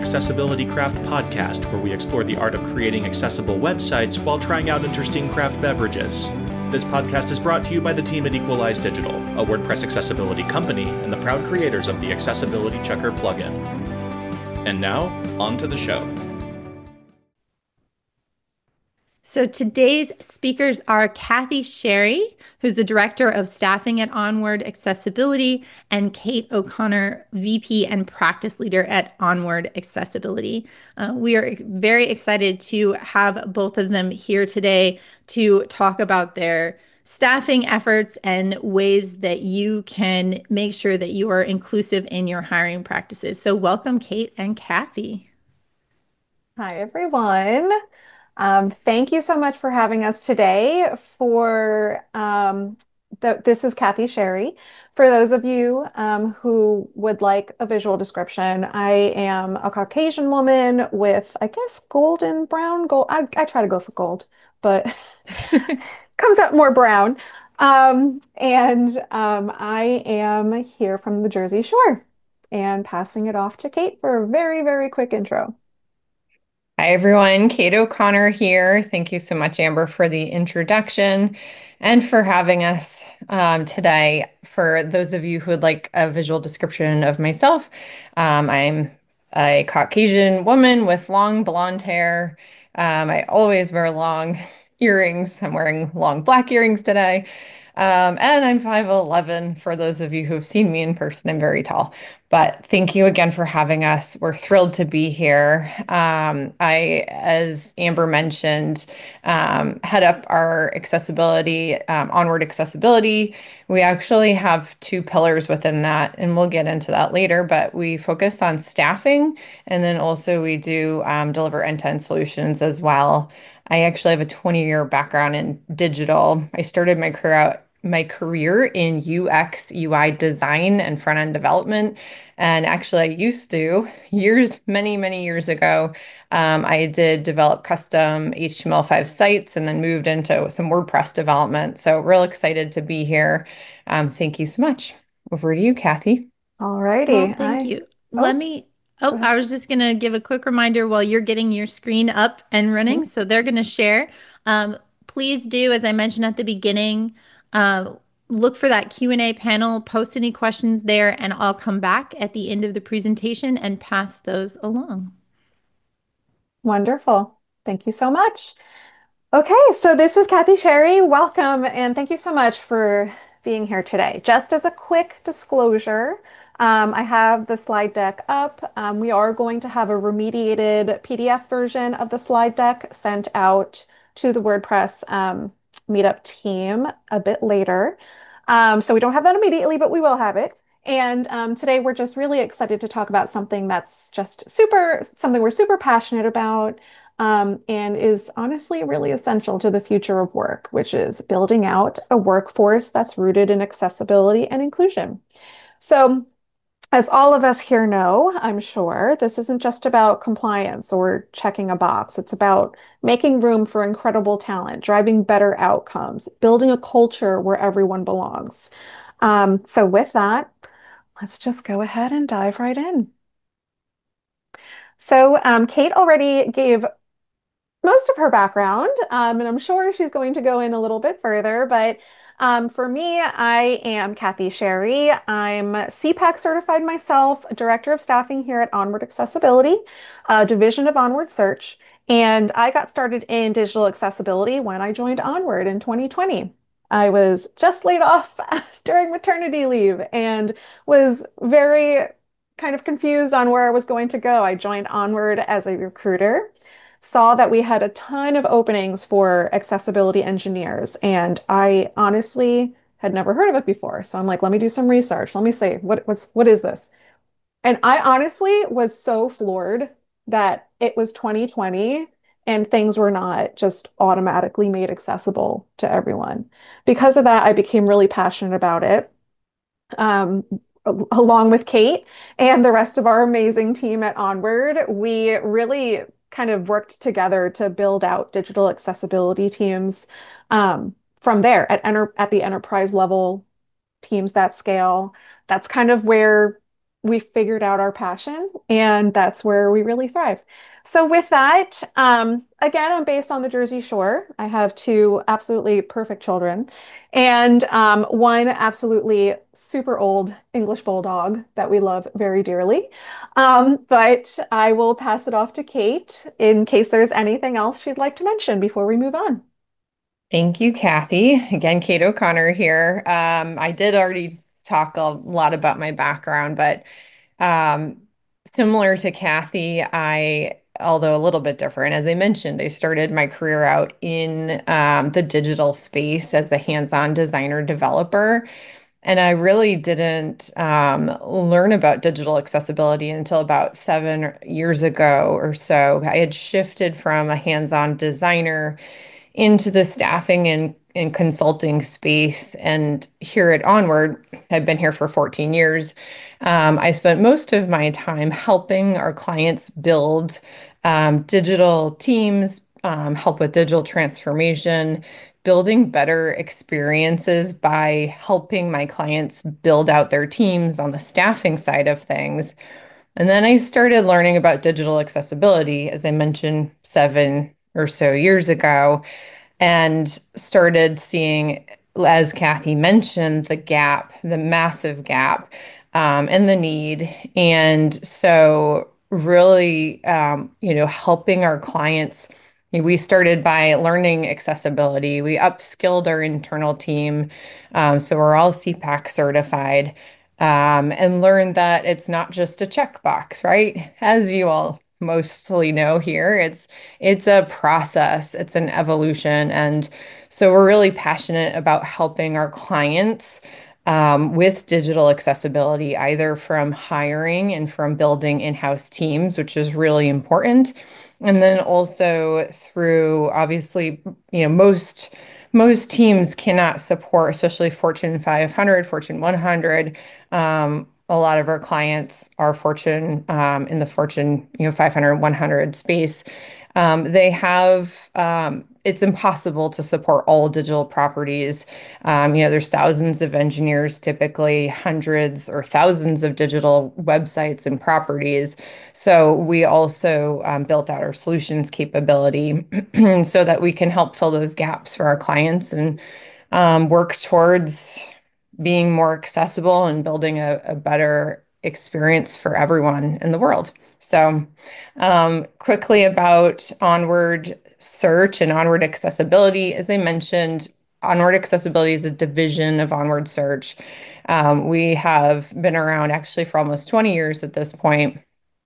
Accessibility Craft podcast, where we explore the art of creating accessible websites while trying out interesting craft beverages. This podcast is brought to you by the team at Equalize Digital, a WordPress accessibility company and the proud creators of the Accessibility Checker plugin. And now, on to the show. So today's speakers are Kathy Sherry, who's the Director of Staffing at Onward Accessibility, and Kate O'Connor, VP and Practice Leader at Onward Accessibility. We are very excited to have both of them here today to talk about their staffing efforts and ways that you can make sure that you are inclusive in your hiring practices. So welcome, Kate and Kathy. Hi, everyone. Thank you so much for having us today. This is Kathy Sherry. For those of you who would like a visual description, I am a Caucasian woman with, I guess, golden brown gold. I try to go for gold, but comes out more brown. I am here from the Jersey Shore and passing it off to Kate for a very, very quick intro. Hi, everyone. Kate O'Connor here. Thank you so much, Amber, for the introduction and for having us today. For those of you who would like a visual description of myself, I'm a Caucasian woman with long blonde hair. I always wear long earrings. I'm wearing long black earrings today. And I'm 5'11". For those of you who have seen me in person, I'm very tall. But thank you again for having us. We're thrilled to be here. As Amber mentioned, head up our accessibility, Onward Accessibility. We actually have two pillars within that, and we'll get into that later, but we focus on staffing, and then also we do deliver end-to-end solutions as well. I actually have a 20-year background in digital. I started my career in UX, UI design and front-end development. And actually, I used to, many years ago, I did develop custom HTML5 sites and then moved into some WordPress development. So real excited to be here. Thank you so much. Over to you, Kathy. All righty. Well, thank you. Oh, go ahead. I was just going to give a quick reminder while you're getting your screen up and running. Mhm. So they're going to share. Please do, as I mentioned at the beginning, uh, look for that Q&A panel, post any questions there, and I'll come back at the end of the presentation and pass those along. Wonderful. Thank you so much. Okay, so this is Kathy Sherry. Welcome, and thank you so much for being here today. Just as a quick disclosure, I have the slide deck up. We are going to have a remediated PDF version of the slide deck sent out to the WordPress meetup team a bit later. So we don't have that immediately, but we will have it. And today we're just really excited to talk about something that's just something we're super passionate about, and is honestly really essential to the future of work, which is building out a workforce that's rooted in accessibility and inclusion. So, as all of us here know, I'm sure, this isn't just about compliance or checking a box. It's about making room for incredible talent, driving better outcomes, building a culture where everyone belongs. So with that, let's just go ahead and dive right in. So Kate already gave most of her background, and I'm sure she's going to go in a little bit further. But for me, I am Kathy Sherry. I'm CPAC certified myself, Director of Staffing here at Onward Accessibility, a division of Onward Search. And I got started in digital accessibility when I joined Onward in 2020. I was just laid off during maternity leave and was very kind of confused on where I was going to go. I joined Onward as a recruiter, saw that we had a ton of openings for accessibility engineers, and I honestly had never heard of it before. So I'm like, let me do some research. Let me see what is this? And I honestly was so floored that it was 2020 and things were not just automatically made accessible to everyone. Because of that, I became really passionate about it. Um, Along with Kate and the rest of our amazing team at Onward, we really kind of worked together to build out digital accessibility teams from there at the enterprise level, teams that scale. That's kind of where we figured out our passion, and that's where we really thrive. So with that, again, I'm based on the Jersey Shore. I have two absolutely perfect children and one absolutely super old English bulldog that we love very dearly. But I will pass it off to Kate in case there's anything else she'd like to mention before we move on. Thank you, Kathy. Again, Kate O'Connor here. I did already talk a lot about my background, but um, similar to Kathy, although a little bit different, as I mentioned, I started my career out in the digital space as a hands-on designer developer. And I really didn't learn about digital accessibility until about 7 years ago or so. I had shifted from a hands-on designer into the staffing and consulting space. And here at Onward, I've been here for 14 years. I spent most of my time helping our clients build digital teams, help with digital transformation, building better experiences by helping my clients build out their teams on the staffing side of things. And then I started learning about digital accessibility, as I mentioned, 7 or so years ago, and started seeing, as Kathy mentioned, the gap, the massive gap, and the need. And so, really, helping our clients. We started by learning accessibility. We upskilled our internal team, so we're all CPAC certified, and learned that it's not just a checkbox, right? As you all mostly know here, it's a process, it's an evolution. And so we're really passionate about helping our clients with digital accessibility, either from hiring and from building in-house teams, which is really important. And then also through, obviously, most teams cannot support, especially Fortune 500, Fortune 100. A lot of our clients are in the Fortune 500, 100 space. It's impossible to support all digital properties. There's thousands of engineers, typically hundreds or thousands of digital websites and properties. So we also built out our solutions capability so that we can help fill those gaps for our clients and work towards being more accessible and building a better experience for everyone in the world. So, quickly about Onward Search and Onward Accessibility. As I mentioned, Onward Accessibility is a division of Onward Search. We have been around actually for almost 20 years at this point.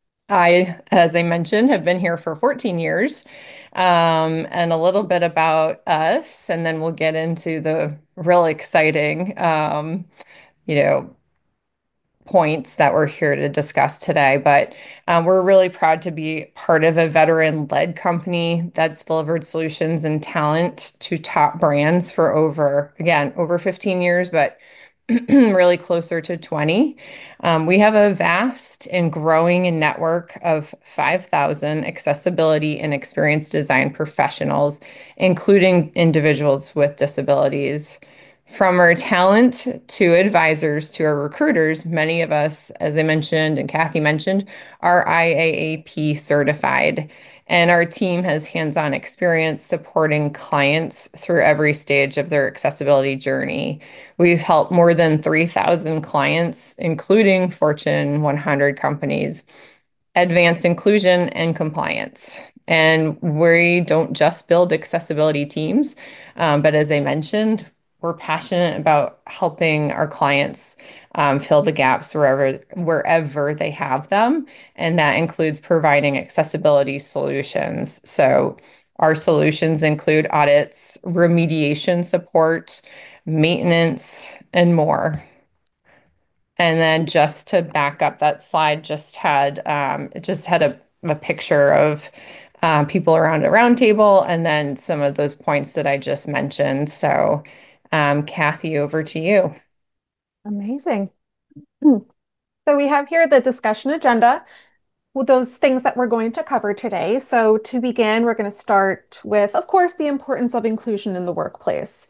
As I mentioned, have been here for 14 years, and a little bit about us, and then we'll get into the really exciting, you know, points that we're here to discuss today. But we're really proud to be part of a veteran-led company that's delivered solutions and talent to top brands for over 15 years, but really closer to 20. We have a vast and growing network of 5,000 accessibility and experience design professionals, including individuals with disabilities. From our talent to advisors to our recruiters, many of us, as I mentioned and Kathy mentioned, are IAAP certified. And our team has hands-on experience supporting clients through every stage of their accessibility journey. We've helped more than 3,000 clients, including Fortune 100 companies, advance inclusion and compliance. And we don't just build accessibility teams, but as I mentioned, we're passionate about helping our clients fill the gaps wherever they have them. And that includes providing accessibility solutions. So our solutions include audits, remediation support, maintenance, and more. And then just to back up, that slide just had a picture of people around a round table, and then some of those points that I just mentioned. So, Kathy, over to you. Amazing. So we have here the discussion agenda. those things that we're going to cover today. So to begin, we're going to start with, of course, the importance of inclusion in the workplace.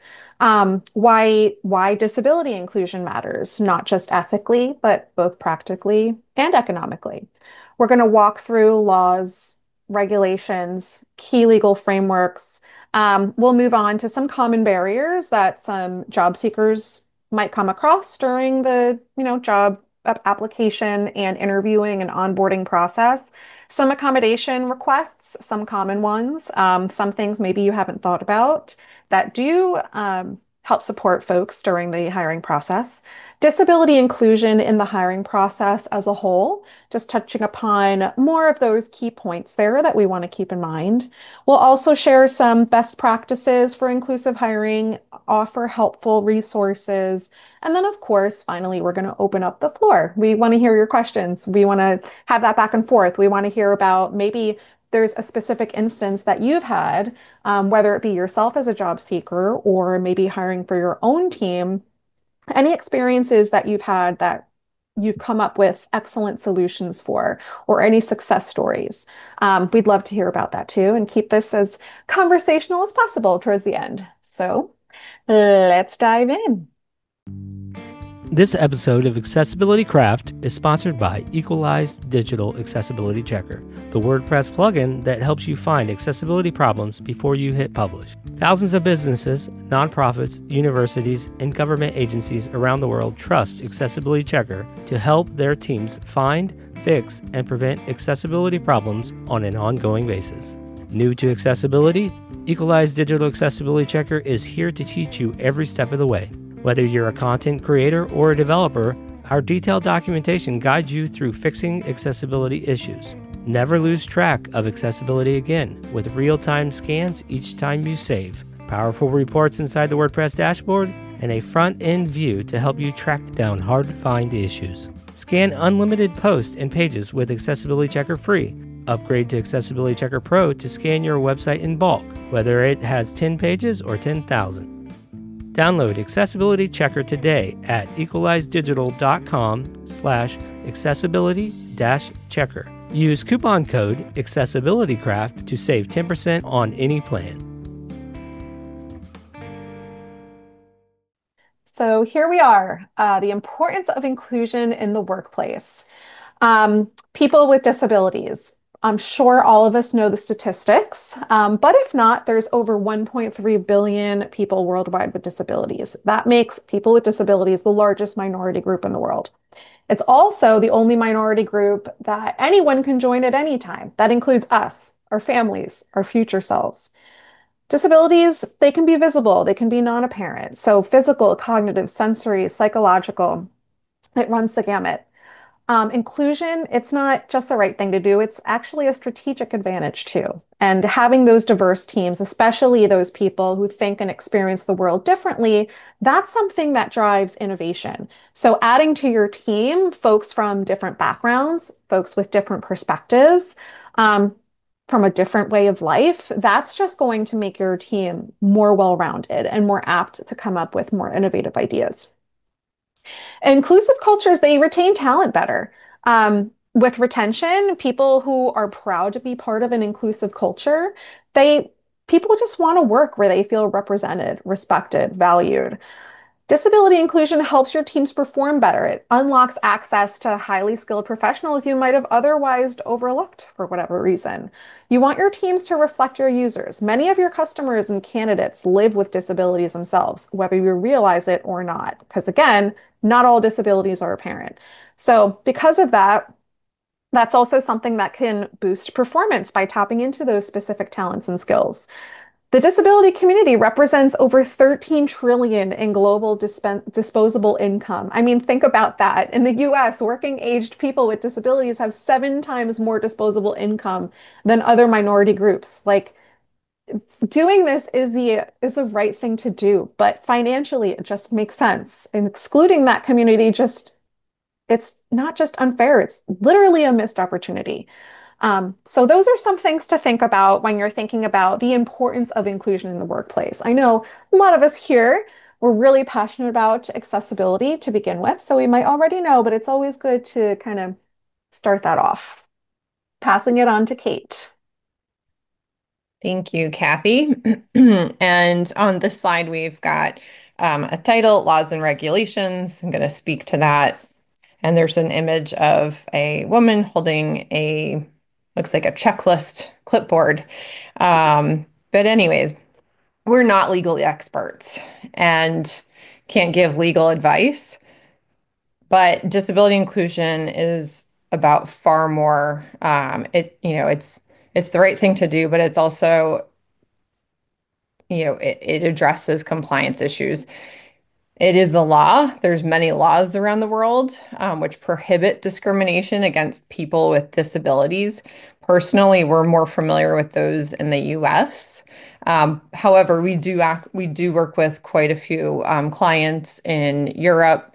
Why disability inclusion matters, not just ethically, but both practically and economically. We're going to walk through laws, regulations, key legal frameworks. We'll move on to some common barriers that some job seekers might come across during the, job application and interviewing and onboarding process. Some accommodation requests, some common ones, some things maybe you haven't thought about that do help support folks during the hiring process. Disability inclusion in the hiring process as a whole, just touching upon more of those key points there that we want to keep in mind. We'll also share some best practices for inclusive hiring, offer helpful resources, and then, of course, finally, we're going to open up the floor. We want to hear your questions. We want to have that back and forth. We want to hear about maybe there's a specific instance that you've had, whether it be yourself as a job seeker or maybe hiring for your own team, any experiences that you've had that you've come up with excellent solutions for, or any success stories. We'd love to hear about that too, and keep this as conversational as possible towards the end. So let's dive in. This episode of Accessibility Craft is sponsored by Equalized Digital Accessibility Checker, the WordPress plugin that helps you find accessibility problems before you hit publish. Thousands of businesses, nonprofits, universities, and government agencies around the world trust Accessibility Checker to help their teams find, fix, and prevent accessibility problems on an ongoing basis. New to accessibility, Equalized Digital Accessibility Checker is here to teach you every step of the way. Whether you're a content creator or a developer, our detailed documentation guides you through fixing accessibility issues. Never lose track of accessibility again with real-time scans each time you save, powerful reports inside the WordPress dashboard, and a front-end view to help you track down hard-to-find issues. Scan unlimited posts and pages with Accessibility Checker free. Upgrade to Accessibility Checker Pro to scan your website in bulk, whether it has 10 pages or 10,000. Download Accessibility Checker today at equalizedigital.com/accessibility-checker. Use coupon code AccessibilityCraft to save 10% on any plan. So here we are, the importance of inclusion in the workplace. People with disabilities. I'm sure all of us know the statistics, but if not, there's over 1.3 billion people worldwide with disabilities. That makes people with disabilities the largest minority group in the world. It's also the only minority group that anyone can join at any time. That includes us, our families, our future selves. Disabilities, they can be visible, they can be non-apparent. So physical, cognitive, sensory, psychological, it runs the gamut. Inclusion, it's not just the right thing to do, it's actually a strategic advantage too. And having those diverse teams, especially those people who think and experience the world differently, that's something that drives innovation. So adding to your team folks from different backgrounds, folks with different perspectives, from a different way of life, that's just going to make your team more well-rounded and more apt to come up with more innovative ideas. Inclusive cultures, they retain talent better. With retention, people who are proud to be part of an inclusive culture, people just want to work where they feel represented, respected, valued. Disability inclusion helps your teams perform better. It unlocks access to highly skilled professionals you might have otherwise overlooked for whatever reason. You want your teams to reflect your users. Many of your customers and candidates live with disabilities themselves, whether you realize it or not, because again, not all disabilities are apparent. So because of that, that's also something that can boost performance by tapping into those specific talents and skills. The disability community represents over 13 trillion in global disposable income. I mean, think about that. In the US, working-aged people with disabilities have 7 times more disposable income than other minority groups. Like, doing this is the right thing to do, but financially it just makes sense. And excluding that community it's not just unfair, it's literally a missed opportunity. So those are some things to think about when you're thinking about the importance of inclusion in the workplace. I know a lot of us here, we're really passionate about accessibility to begin with, so we might already know, but it's always good to kind of start that off. passing it on to Kate. Thank you, Kathy. And on this slide, we've got a title, Laws and Regulations. I'm going to speak to that. And there's an image of a woman holding looks like a checklist clipboard. But anyways, we're not legal experts and can't give legal advice. But disability inclusion is about far more. It's the right thing to do, but it's also, it addresses compliance issues. It is the law. There's many laws around the world which prohibit discrimination against people with disabilities. Personally, we're more familiar with those in the US. However, we do work with quite a few clients in Europe.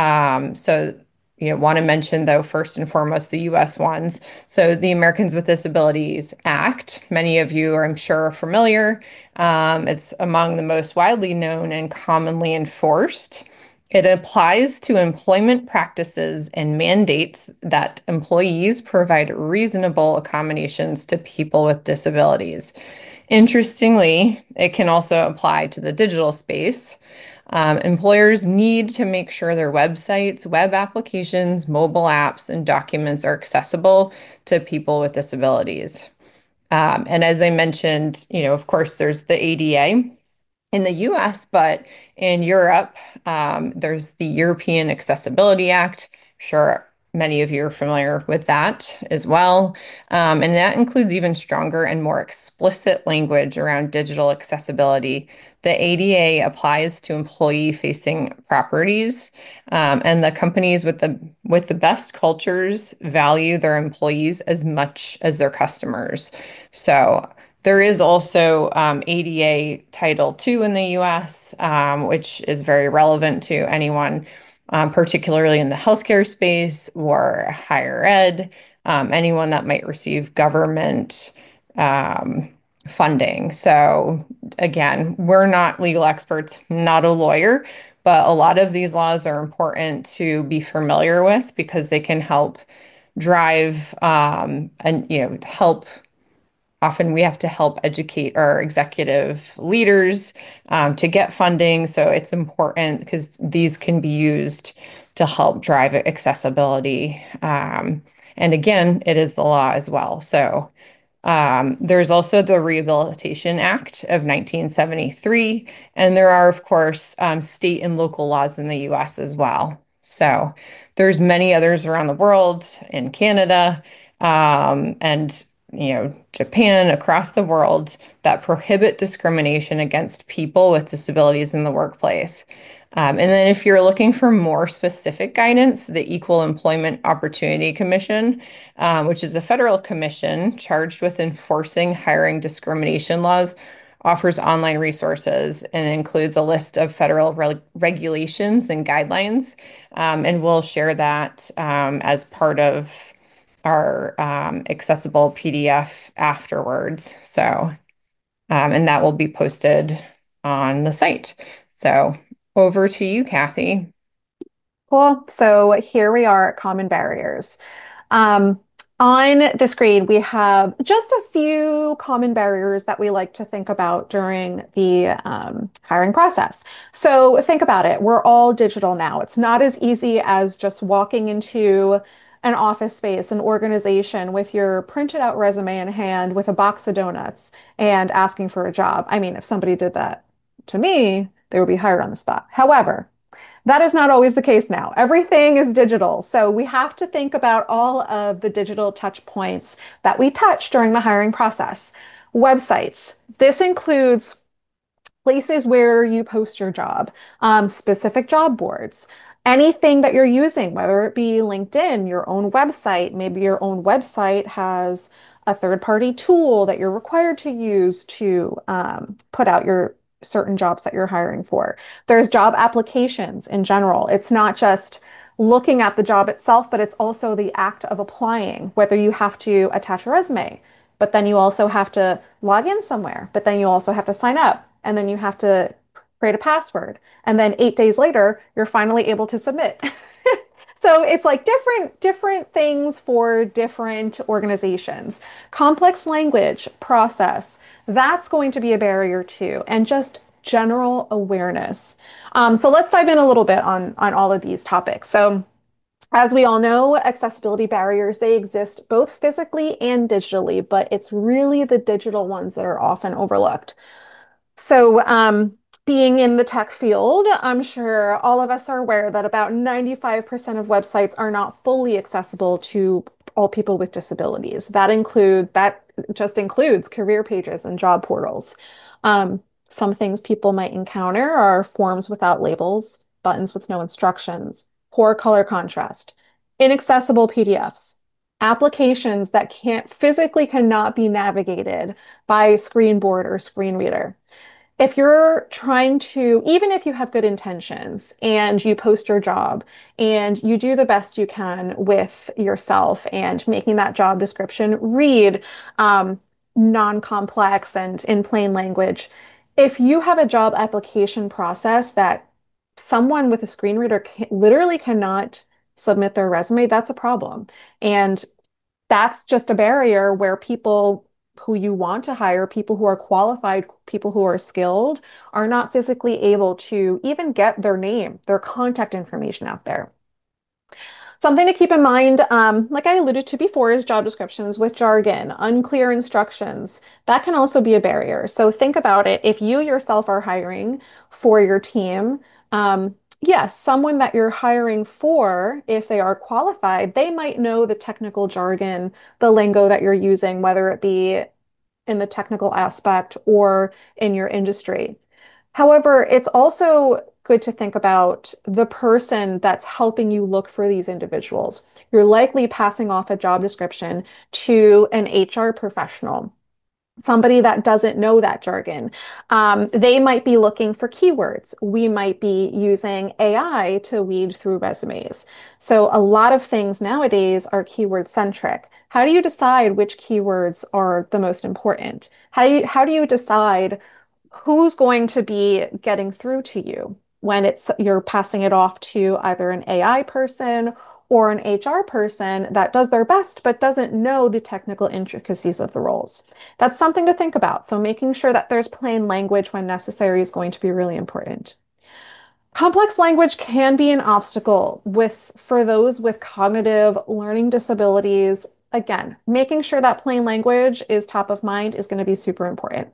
Want to mention, though, first and foremost, the US ones. So the Americans with Disabilities Act, many of you, I'm sure, are familiar. It's among the most widely known and commonly enforced. It applies to employment practices and mandates that employees provide reasonable accommodations to people with disabilities. Interestingly, it can also apply to the digital space. Employers need to make sure their websites, web applications, mobile apps, and documents are accessible to people with disabilities. And as I mentioned, of course, there's the ADA in the US, but in Europe, there's the European Accessibility Act. Sure, many of you are familiar with that as well. And that includes even stronger and more explicit language around digital accessibility. The ADA applies to employee-facing properties, and the companies with the best cultures value their employees as much as their customers. So there is also ADA Title II in the US, which is very relevant to anyone, particularly in the healthcare space or higher ed, anyone that might receive government funding. So again, we're not legal experts, not a lawyer, but a lot of these laws are important to be familiar with because they can help drive and help. Often we have to help educate our executive leaders to get funding. So it's important because these can be used to help drive accessibility. And again, it is the law as well. So there's also the Rehabilitation Act of 1973, and there are, of course, state and local laws in the US as well. So there's many others around the world, in Canada, and Japan, across the world, that prohibit discrimination against people with disabilities in the workplace. And then if you're looking for more specific guidance, the Equal Employment Opportunity Commission, which is a federal commission charged with enforcing hiring discrimination laws, offers online resources and includes a list of federal regulations and guidelines. And we'll share that as part of our accessible PDF afterwards. So, and that will be posted on the site. So over to you, Kathy. Cool. So here we are at Common Barriers. On the screen, we have just a few common barriers that we like to think about during the hiring process. So think about it. We're all digital now. It's not as easy as just walking into an office space, an organization with your printed out resume in hand with a box of donuts and asking for a job. I mean, if somebody did that to me, they would be hired on the spot. However, that is not always the case now. Everything is digital. So we have to think about all of the digital touch points that we touch during the hiring process. Websites. This includes places where you post your job, specific job boards, anything that you're using, whether it be LinkedIn, your own website, maybe your own website has a third-party tool that you're required to use to put out your certain jobs that you're hiring for. There's job applications in general. It's not just looking at the job itself, but it's also the act of applying, whether you have to attach a resume, but then you also have to log in somewhere, but then you also have to sign up, and then you have to create a password. And then 8 days later, you're finally able to submit. So it's like different things for different organizations. Complex language process, that's going to be a barrier too, and just general awareness. So let's dive in a little bit on all of these topics. So as we all know, accessibility barriers, they exist both physically and digitally, but it's really the digital ones that are often overlooked. So, being in the tech field, I'm sure all of us are aware that about 95% of websites are not fully accessible to all people with disabilities. That just includes career pages and job portals. Some things people might encounter are forms without labels, buttons with no instructions, poor color contrast, inaccessible PDFs, applications that can't physically cannot be navigated by screen board or screen reader. If you're trying to, even if you have good intentions and you post your job and you do the best you can with yourself and making that job description read non-complex and in plain language, if you have a job application process that someone with a screen reader literally cannot submit their resume, that's a problem. And that's just a barrier where people who you want to hire, people who are qualified, people who are skilled, are not physically able to even get their name, their contact information out there. Something to keep in mind, like I alluded to before, is job descriptions with jargon, unclear instructions. That can also be a barrier. So think about it. If you yourself are hiring for your team, yes, someone that you're hiring for, if they are qualified, they might know the technical jargon, the lingo that you're using, whether it be in the technical aspect or in your industry. However, it's also good to think about the person that's helping you look for these individuals. You're likely passing off a job description to an HR professional, somebody that doesn't know that jargon. They might be looking for keywords. We might be using AI to weed through resumes. So a lot of things nowadays are keyword centric. How do you decide which keywords are the most important? How do you decide who's going to be getting through to you when you're passing it off to either an AI person or an HR person that does their best but doesn't know the technical intricacies of the roles? That's something to think about. So making sure that there's plain language when necessary is going to be really important. Complex language can be an obstacle for those with cognitive learning disabilities. Again, making sure that plain language is top of mind is going to be super important.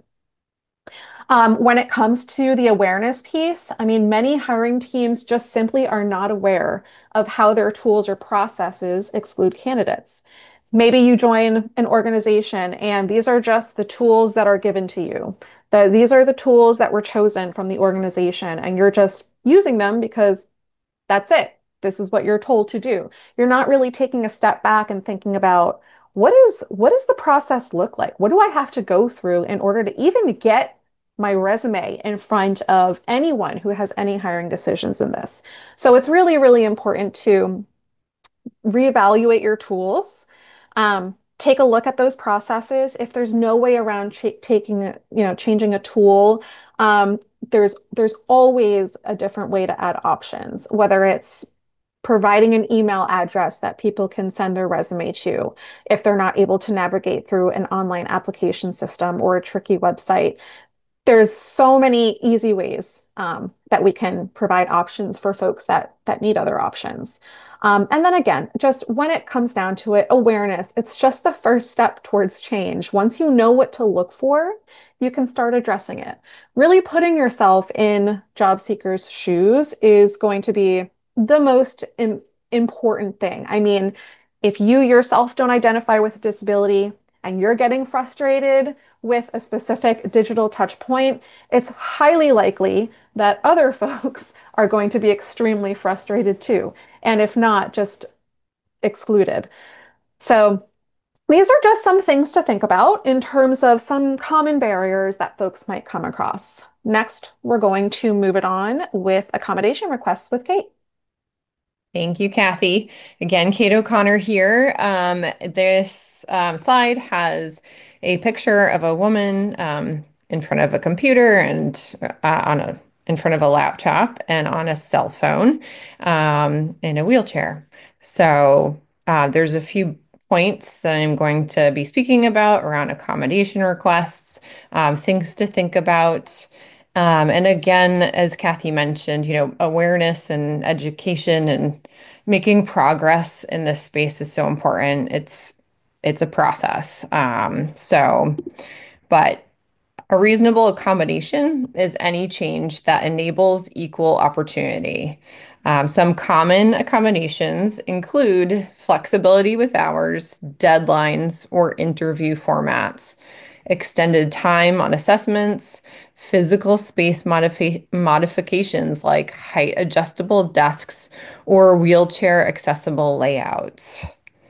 When it comes to the awareness piece, I mean, many hiring teams just simply are not aware of how their tools or processes exclude candidates. Maybe you join an organization and these are just the tools that are given to you. These are the tools that were chosen from the organization, and you're just using them because that's it. This is what you're told to do. You're not really taking a step back and thinking about what does the process look like? What do I have to go through in order to even get my resume in front of anyone who has any hiring decisions in this? So it's really, really important to reevaluate your tools. Take a look at those processes. If there's no way around changing a tool, there's always a different way to add options, whether it's providing an email address that people can send their resume to if they're not able to navigate through an online application system or a tricky website. There's so many easy ways that we can provide options for folks that need other options. And then again, just when it comes down to it, awareness, it's just the first step towards change. Once you know what to look for, you can start addressing it. Really putting yourself in job seekers' shoes is going to be the most important thing. I mean, if you yourself don't identify with a disability and you're getting frustrated with a specific digital touch point, it's highly likely that other folks are going to be extremely frustrated too. And if not, just excluded. So these are just some things to think about in terms of some common barriers that folks might come across. Next, we're going to move it on with accommodation requests with Kate. Thank you, Kathy. Again, Kate O'Connor here. This slide has a picture of a woman in front of a computer and in front of a laptop and on a cell phone in a wheelchair. So there's a few points that I'm going to be speaking about around accommodation requests, things to think about. And again, as Kathy mentioned, awareness and education and making progress in this space is so important. It's a process. But a reasonable accommodation is any change that enables equal opportunity. Some common accommodations include flexibility with hours, deadlines, or interview formats, extended time on assessments, physical space modifications like height adjustable desks or wheelchair accessible layouts,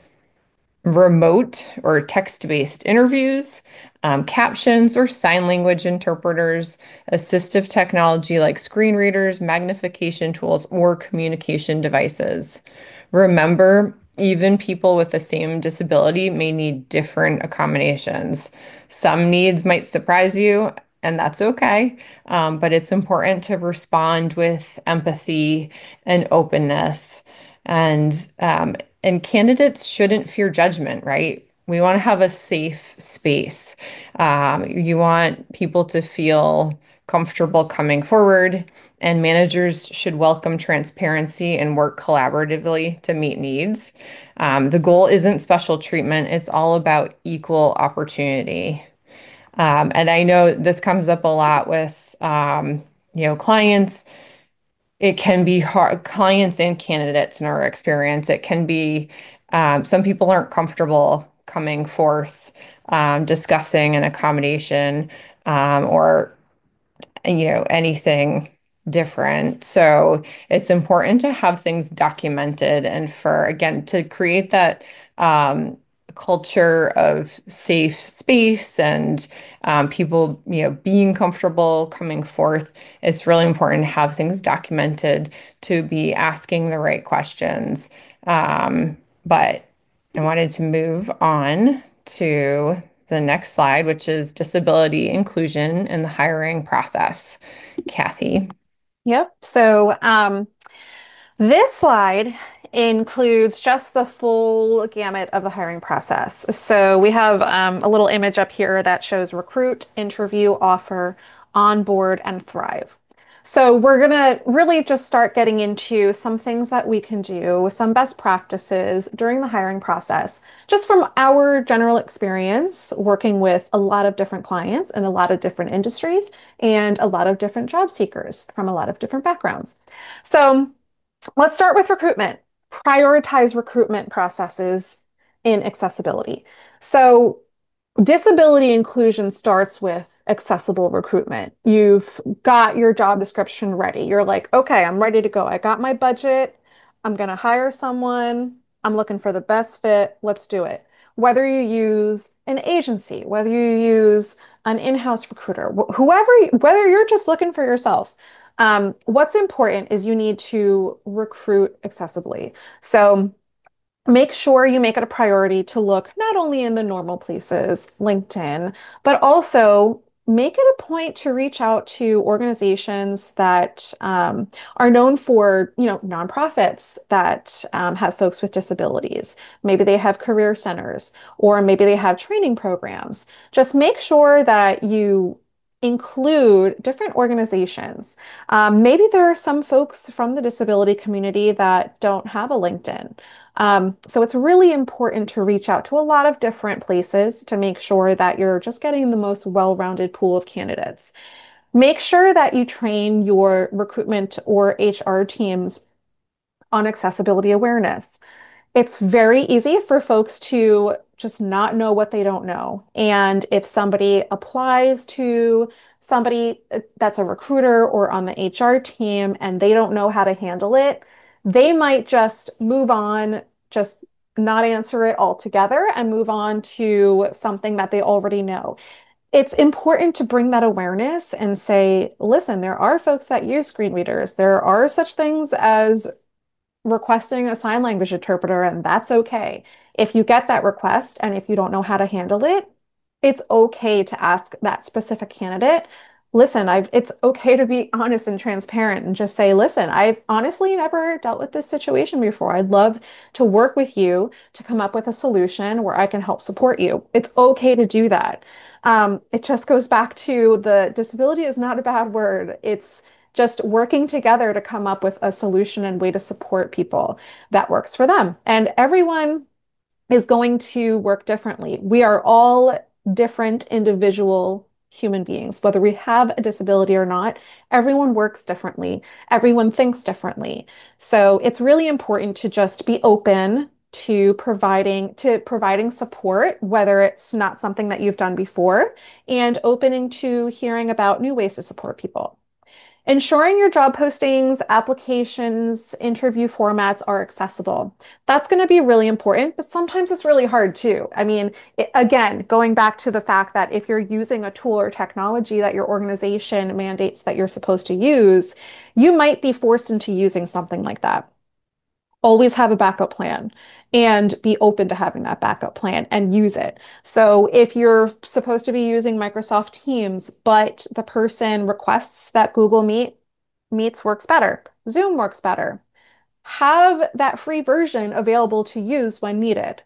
remote or text-based interviews, captions or sign language interpreters, assistive technology like screen readers, magnification tools, or communication devices. Remember, even people with the same disability may need different accommodations. Some needs might surprise you, and that's okay. But it's important to respond with empathy and openness. And candidates shouldn't fear judgment, right? We want to have a safe space. You want people to feel comfortable coming forward, and managers should welcome transparency and work collaboratively to meet needs. The goal isn't special treatment, it's all about equal opportunity. And I know this comes up a lot with clients. It can be hard, clients and candidates in our experience. It can be some people aren't comfortable coming forth, discussing an accommodation, or anything different. So it's important to have things documented and for, again, to create that culture of safe space and people, being comfortable coming forth. It's really important to have things documented to be asking the right questions. But I wanted to move on to the next slide, which is disability inclusion in the hiring process. Kathy. Yep. So this slide includes just the full gamut of the hiring process. So we have a little image up here that shows recruit, interview, offer, onboard, and thrive. So we're going to really just start getting into some things that we can do, some best practices during the hiring process, just from our general experience working with a lot of different clients in a lot of different industries and a lot of different job seekers from a lot of different backgrounds. So let's start with recruitment. Prioritize recruitment processes in accessibility. So disability inclusion starts with accessible recruitment. You've got your job description ready. You're like, okay, I'm ready to go. I got my budget. I'm going to hire someone. I'm looking for the best fit. Let's do it. Whether you use an agency, whether you use an in-house recruiter, whether you're just looking for yourself, what's important is you need to recruit accessibly. So make sure you make it a priority to look not only in the normal places, LinkedIn, but also make it a point to reach out to organizations that are known for, nonprofits that have folks with disabilities. Maybe they have career centers, or maybe they have training programs. Just make sure that you include different organizations. Maybe there are some folks from the disability community that don't have a LinkedIn. So it's really important to reach out to a lot of different places to make sure that you're just getting the most well-rounded pool of candidates. Make sure that you train your recruitment or HR teams on accessibility awareness. It's very easy for folks to just not know what they don't know. And if somebody applies to somebody that's a recruiter or on the HR team and they don't know how to handle it, they might just move on, just not answer it altogether and move on to something that they already know. It's important to bring that awareness and say, listen, there are folks that use screen readers. There are such things as requesting a sign language interpreter, and that's okay. If you get that request and if you don't know how to handle it, it's okay to ask that specific candidate, listen, it's okay to be honest and transparent and just say, listen, I've honestly never dealt with this situation before. I'd love to work with you to come up with a solution where I can help support you. It's okay to do that. It just goes back to the disability is not a bad word. It's just working together to come up with a solution and way to support people that works for them. And everyone is going to work differently. We are all different individual human beings, whether we have a disability or not. Everyone works differently. Everyone thinks differently. So it's really important to just be open to providing support, whether it's not something that you've done before, and opening to hearing about new ways to support people. Ensuring your job postings, applications, interview formats are accessible. That's going to be really important, but sometimes it's really hard too. I mean, again, going back to the fact that if you're using a tool or technology that your organization mandates that you're supposed to use, you might be forced into using something like that. Always have a backup plan and be open to having that backup plan and use it. So if you're supposed to be using Microsoft Teams, but the person requests that Google Meets works better, Zoom works better, have that free version available to use when needed.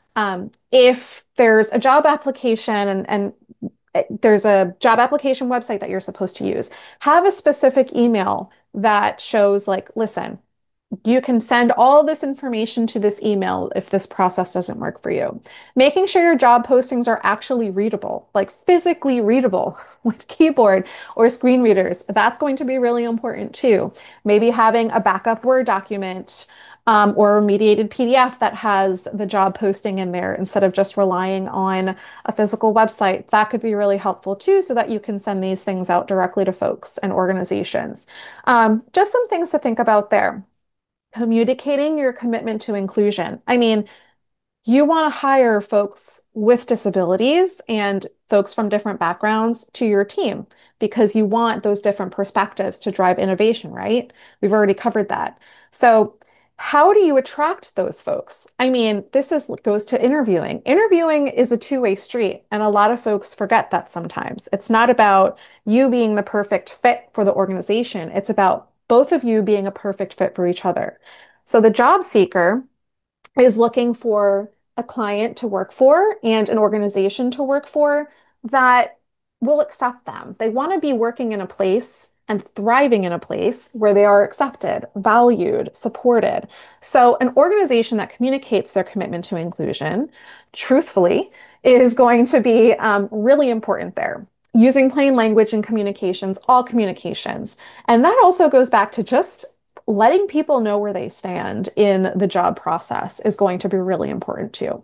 If there's a job application and there's a job application website that you're supposed to use, have a specific email that shows like, listen, you can send all this information to this email if this process doesn't work for you. Making sure your job postings are actually readable, like physically readable with keyboard or screen readers. That's going to be really important too. Maybe having a backup Word document or a mediated PDF that has the job posting in there instead of just relying on a physical website. That could be really helpful too, so that you can send these things out directly to folks and organizations. Just some things to think about there. Communicating your commitment to inclusion. I mean, you want to hire folks with disabilities and folks from different backgrounds to your team because you want those different perspectives to drive innovation, right? We've already covered that. So, how do you attract those folks? I mean, goes to interviewing. Interviewing is a two-way street, and a lot of folks forget that sometimes. It's not about you being the perfect fit for the organization. It's about both of you being a perfect fit for each other. So the job seeker is looking for a client to work for and an organization to work for that will accept them. They want to be working in a place and thriving in a place where they are accepted, valued, supported. So an organization that communicates their commitment to inclusion truthfully is going to be really important there. Using plain language in communications, all communications. And that also goes back to just letting people know where they stand in the job process is going to be really important too.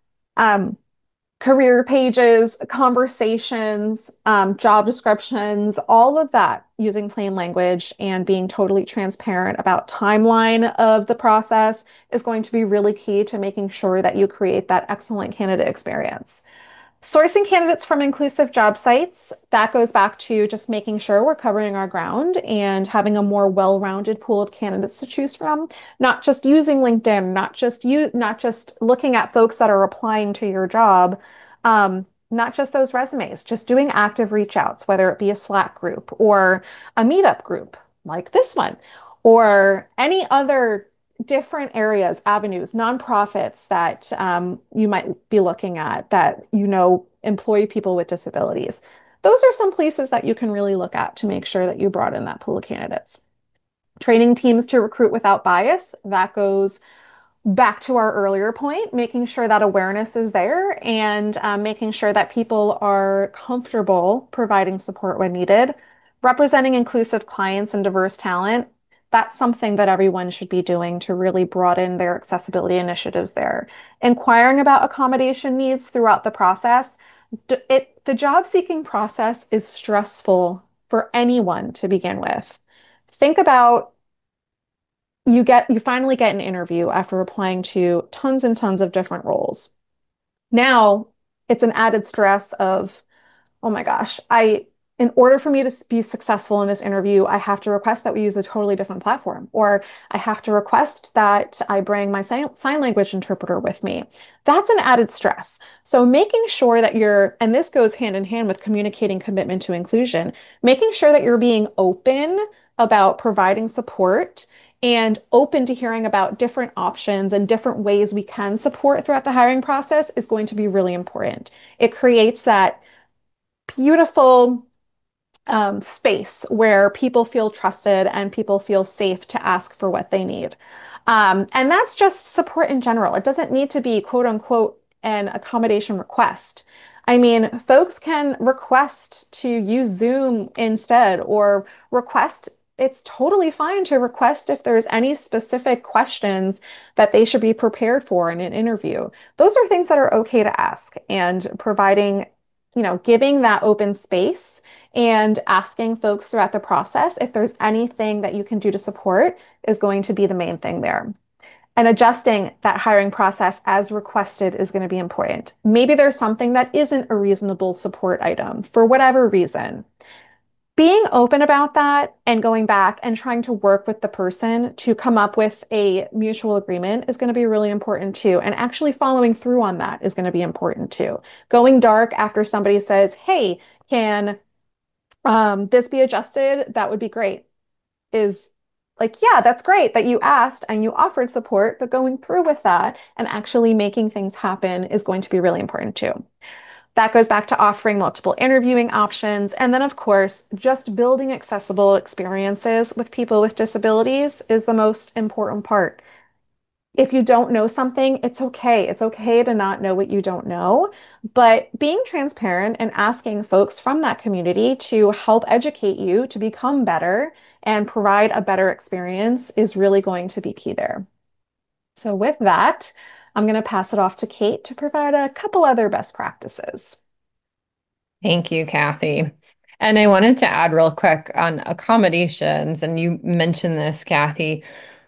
Career pages, conversations, job descriptions, all of that using plain language and being totally transparent about timeline of the process is going to be really key to making sure that you create that excellent candidate experience. Sourcing candidates from inclusive job sites, that goes back to just making sure we're covering our ground and having a more well-rounded pool of candidates to choose from, not just using LinkedIn, not just looking at folks that are applying to your job, not just those resumes, just doing active reach outs, whether it be a Slack group or a meetup group like this one, or any other different areas, avenues, nonprofits that you might be looking at that employ people with disabilities. Those are some places that you can really look at to make sure that you brought in that pool of candidates. Training teams to recruit without bias, that goes back to our earlier point, making sure that awareness is there and making sure that people are comfortable providing support when needed. Representing inclusive clients and diverse talent, that's something that everyone should be doing to really broaden their accessibility initiatives there. Inquiring about accommodation needs throughout the process. The job seeking process is stressful for anyone to begin with. Think about you finally get an interview after applying to tons and tons of different roles. Now it's an added stress of, oh my gosh, in order for me to be successful in this interview, I have to request that we use a totally different platform, or I have to request that I bring my sign language interpreter with me. That's an added stress. So making sure that and this goes hand in hand with communicating commitment to inclusion, making sure that you're being open about providing support and open to hearing about different options and different ways we can support throughout the hiring process is going to be really important. It creates that beautiful space where people feel trusted and people feel safe to ask for what they need. And that's just support in general. It doesn't need to be quote unquote an accommodation request. I mean, folks can request to use Zoom instead or request. It's totally fine to request if there's any specific questions that they should be prepared for in an interview. Those are things that are okay to ask, and providing, giving that open space and asking folks throughout the process if there's anything that you can do to support is going to be the main thing there. And adjusting that hiring process as requested is going to be important. Maybe there's something that isn't a reasonable support item for whatever reason. Being open about that and going back and trying to work with the person to come up with a mutual agreement is going to be really important too. And actually following through on that is going to be important too. Going dark after somebody says, hey, can this be adjusted? That would be great. Is like, yeah, that's great that you asked and you offered support, but going through with that and actually making things happen is going to be really important too. That goes back to offering multiple interviewing options. And then, of course, just building accessible experiences with people with disabilities is the most important part. If you don't know something, it's okay. It's okay to not know what you don't know, but being transparent and asking folks from that community to help educate you to become better and provide a better experience is really going to be key there. So with that, I'm going to pass it off to Kate to provide a couple other best practices. Thank you, Kathy. And I wanted to add real quick on accommodations, and you mentioned this, Kathy.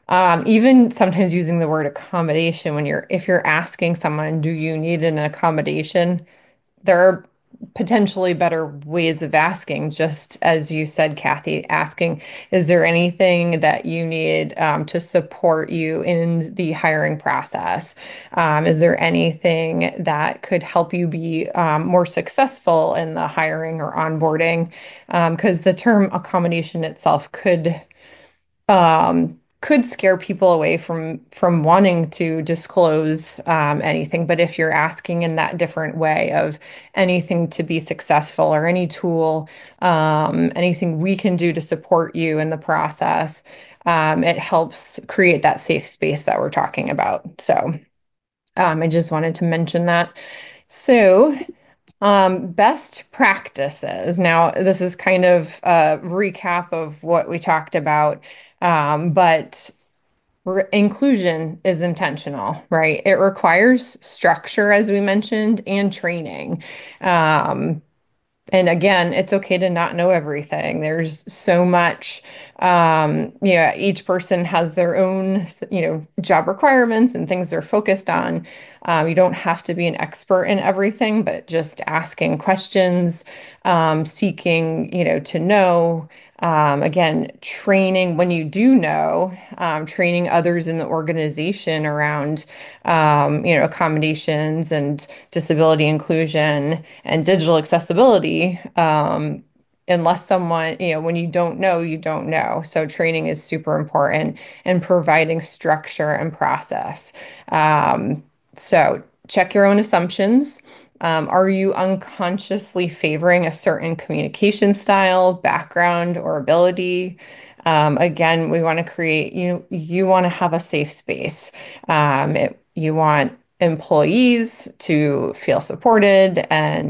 Even sometimes using the word accommodation if you're asking someone, do you need an accommodation? There are potentially better ways of asking, just as you said, Kathy, asking, is there anything that you need to support you in the hiring process? Is there anything that could help you be more successful in the hiring or onboarding? Because the term accommodation itself could scare people away from wanting to disclose anything. But if you're asking in that different way of anything to be successful or any tool, anything we can do to support you in the process, it helps create that safe space that we're talking about. So I just wanted to mention that. So best practices. Now, this is kind of a recap of what we talked about, but inclusion is intentional, right? It requires structure, as we mentioned, and training. And again, it's okay to not know everything. There's so much, each person has their own, job requirements and things they're focused on. You don't have to be an expert in everything, but just asking questions, seeking, to know. Again, training when you do know, training others in the organization around, accommodations and disability inclusion and digital accessibility. Unless someone, when you don't know, you don't know. So training is super important and providing structure and process. So check your own assumptions. Are you unconsciously favoring a certain communication style, background, or ability? Again, we want to create, you want to have a safe space. You want employees to feel supported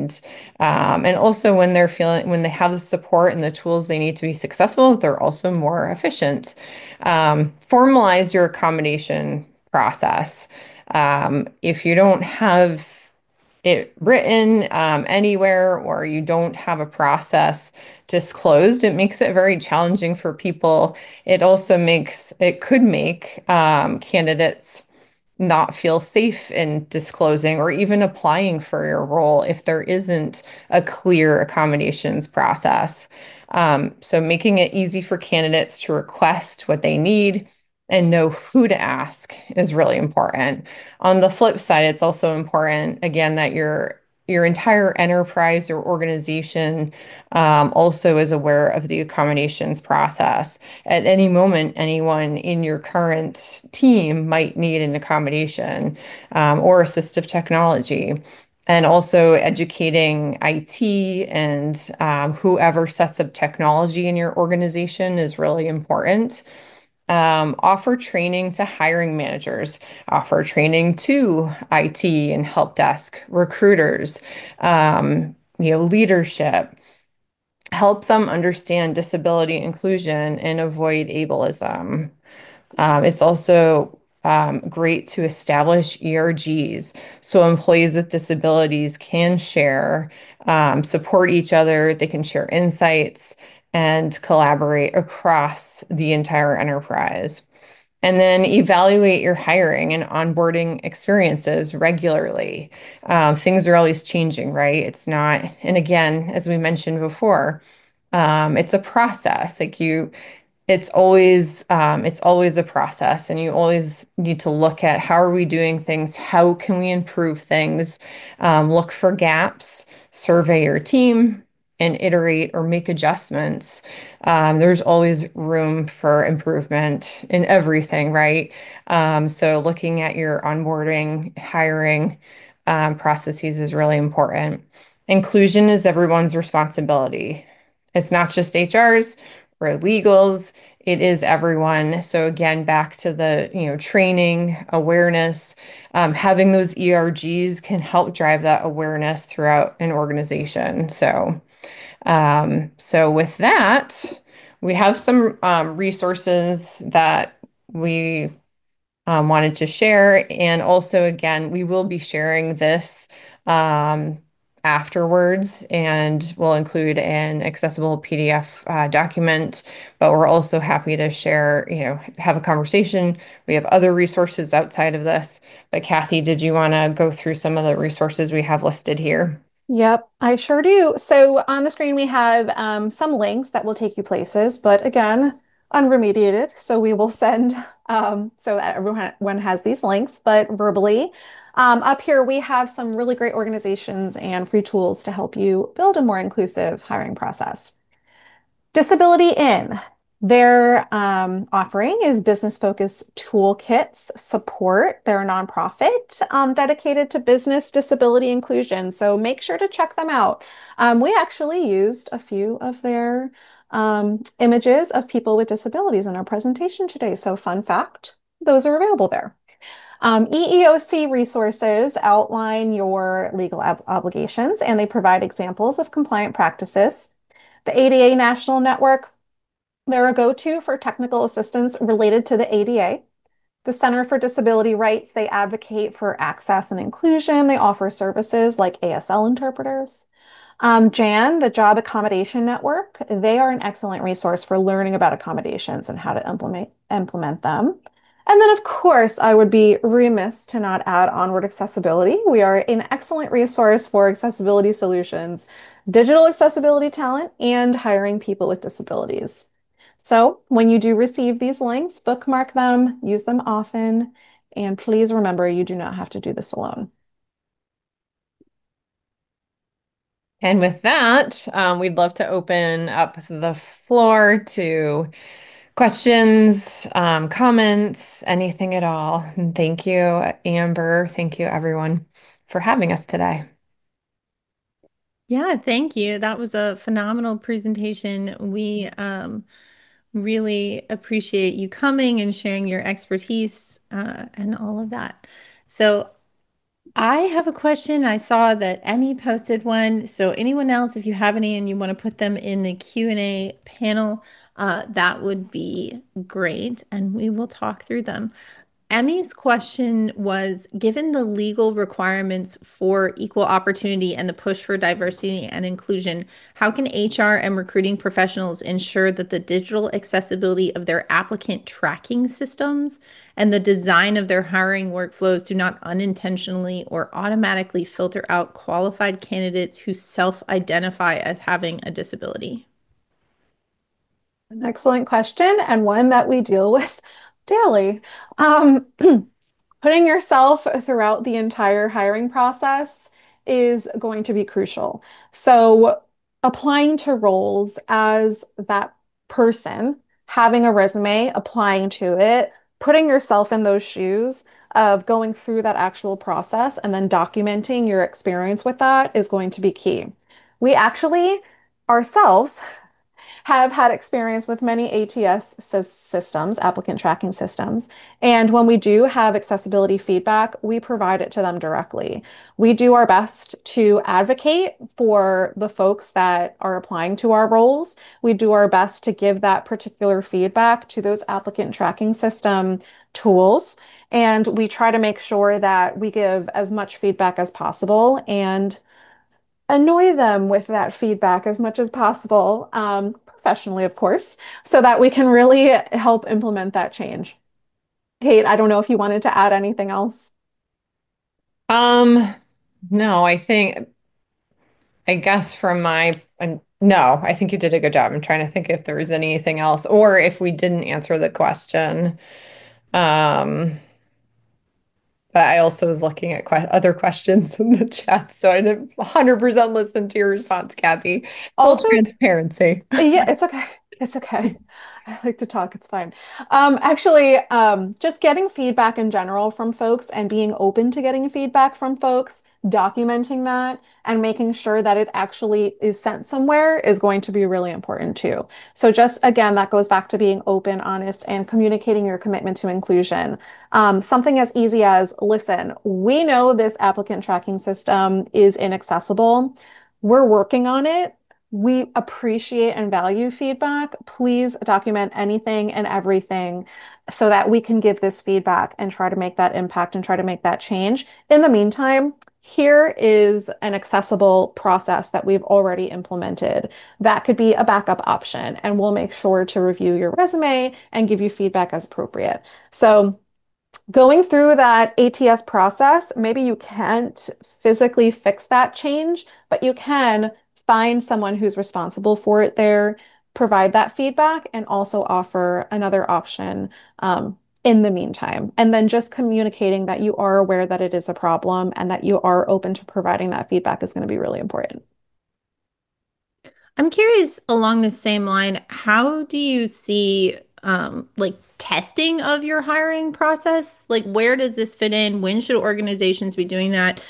and also when they have the support and the tools they need to be successful, they're also more efficient. Formalize your accommodation process. If you don't have it written anywhere or you don't have a process disclosed, it makes it very challenging for people. It could make candidates not feel safe in disclosing or even applying for your role if there isn't a clear accommodations process. So making it easy for candidates to request what they need and know who to ask is really important. On the flip side, it's also important, again, that your entire enterprise or organization also is aware of the accommodations process. At any moment, anyone in your current team might need an accommodation or assistive technology. And also educating IT and whoever sets up technology in your organization is really important. Offer training to hiring managers, offer training to IT and help desk recruiters, leadership. Help them understand disability inclusion and avoid ableism. It's also great to establish ERGs so employees with disabilities can share, support each other, they can share insights and collaborate across the entire enterprise. And then evaluate your hiring and onboarding experiences regularly. Things are always changing, right? It's not, and again, as we mentioned before, it's a process. It's always a process, and you always need to look at how are we doing things, how can we improve things, look for gaps, survey your team, and iterate or make adjustments. There's always room for improvement in everything, right? So looking at your onboarding, hiring processes is really important. Inclusion is everyone's responsibility. It's not just HR's or legals, it is everyone. So again, back to the, training, awareness, having those ERGs can help drive that awareness throughout an organization. So with that, we have some resources that we wanted to share. And also, again, we will be sharing this afterwards, and we'll include an accessible PDF document. But we're also happy to share, have a conversation. We have other resources outside of this. But Kathy, did you want to go through some of the resources we have listed here? Yep, I sure do. So on the screen, we have some links that will take you places, but again, unremediated. So we will send so that everyone has these links, but verbally. Up here, we have some really great organizations and free tools to help you build a more inclusive hiring process. Disability In. Their offering is business-focused toolkits support. They're a nonprofit dedicated to business disability inclusion. So make sure to check them out. We actually used a few of their images of people with disabilities in our presentation today. So fun fact, those are available there. EEOC resources outline your legal obligations, and they provide examples of compliant practices. The ADA National Network, they're a go-to for technical assistance related to the ADA. The Center for Disability Rights, they advocate for access and inclusion. They offer services like ASL interpreters. JAN, the Job Accommodation Network, they are an excellent resource for learning about accommodations and how to implement them. And then, of course, I would be remiss to not add Onward Accessibility. We are an excellent resource for accessibility solutions, digital accessibility talent, and hiring people with disabilities. So when you do receive these links, bookmark them, use them often, and please remember you do not have to do this alone. And with that, we'd love to open up the floor to questions, comments, anything at all. And thank you, Amber. Thank you, everyone, for having us today. Yeah, thank you. That was a phenomenal presentation. We really appreciate you coming and sharing your expertise and all of that. So I have a question. I saw that Emmy posted one. So anyone else, if you have any and you want to put them in the Q&A panel, that would be great, and we will talk through them. Emmy's question was, given the legal requirements for equal opportunity and the push for diversity and inclusion, how can HR and recruiting professionals ensure that the digital accessibility of their applicant tracking systems and the design of their hiring workflows do not unintentionally or automatically filter out qualified candidates who self-identify as having a disability? An excellent question, and one that we deal with daily. Um, Putting yourself throughout the entire hiring process is going to be crucial. So, applying to roles as that person, having a resume, applying to it, putting yourself in those shoes of going through that actual process and then documenting your experience with that is going to be key. We actually ourselves have had experience with many ATS systems, applicant tracking systems. And when we do have accessibility feedback, we provide it to them directly. We do our best to advocate for the folks that are applying to our roles. We do our best to give that particular feedback to those applicant tracking system tools. And we try to make sure that we give as much feedback as possible and annoy them with that feedback as much as possible, professionally, of course, so that we can really help implement that change. Kate, I don't know if you wanted to add anything else. No, I guess no, I think you did a good job. I'm trying to think if there was anything else or if we didn't answer the question. Um, but I also was looking at other questions in the chat, so I didn't 100% listen to your response, Kathy. Full Also, transparency. yeah, it's okay. It's okay. I like to talk. It's fine. Actually, just getting feedback in general from folks and being open to getting feedback from folks, documenting that and making sure that it actually is sent somewhere is going to be really important too. So just again, that goes back to being open, honest, and communicating your commitment to inclusion. Something as easy as, listen, we know this applicant tracking system is inaccessible. We're working on it. We appreciate and value feedback. Please document anything and everything so that we can give this feedback and try to make that impact and try to make that change. In the meantime, here is an accessible process that we've already implemented. That could be a backup option, and we'll make sure to review your resume and give you feedback as appropriate. So, going through that ATS process, maybe you can't physically fix that change, but you can find someone who's responsible for it there, provide that feedback, and also offer another option in the meantime. And then just communicating that you are aware that it is a problem and that you are open to providing that feedback is going to be really important. I'm curious along the same line, how do you see like testing of your hiring process? Like where does this fit in? When should organizations be doing that?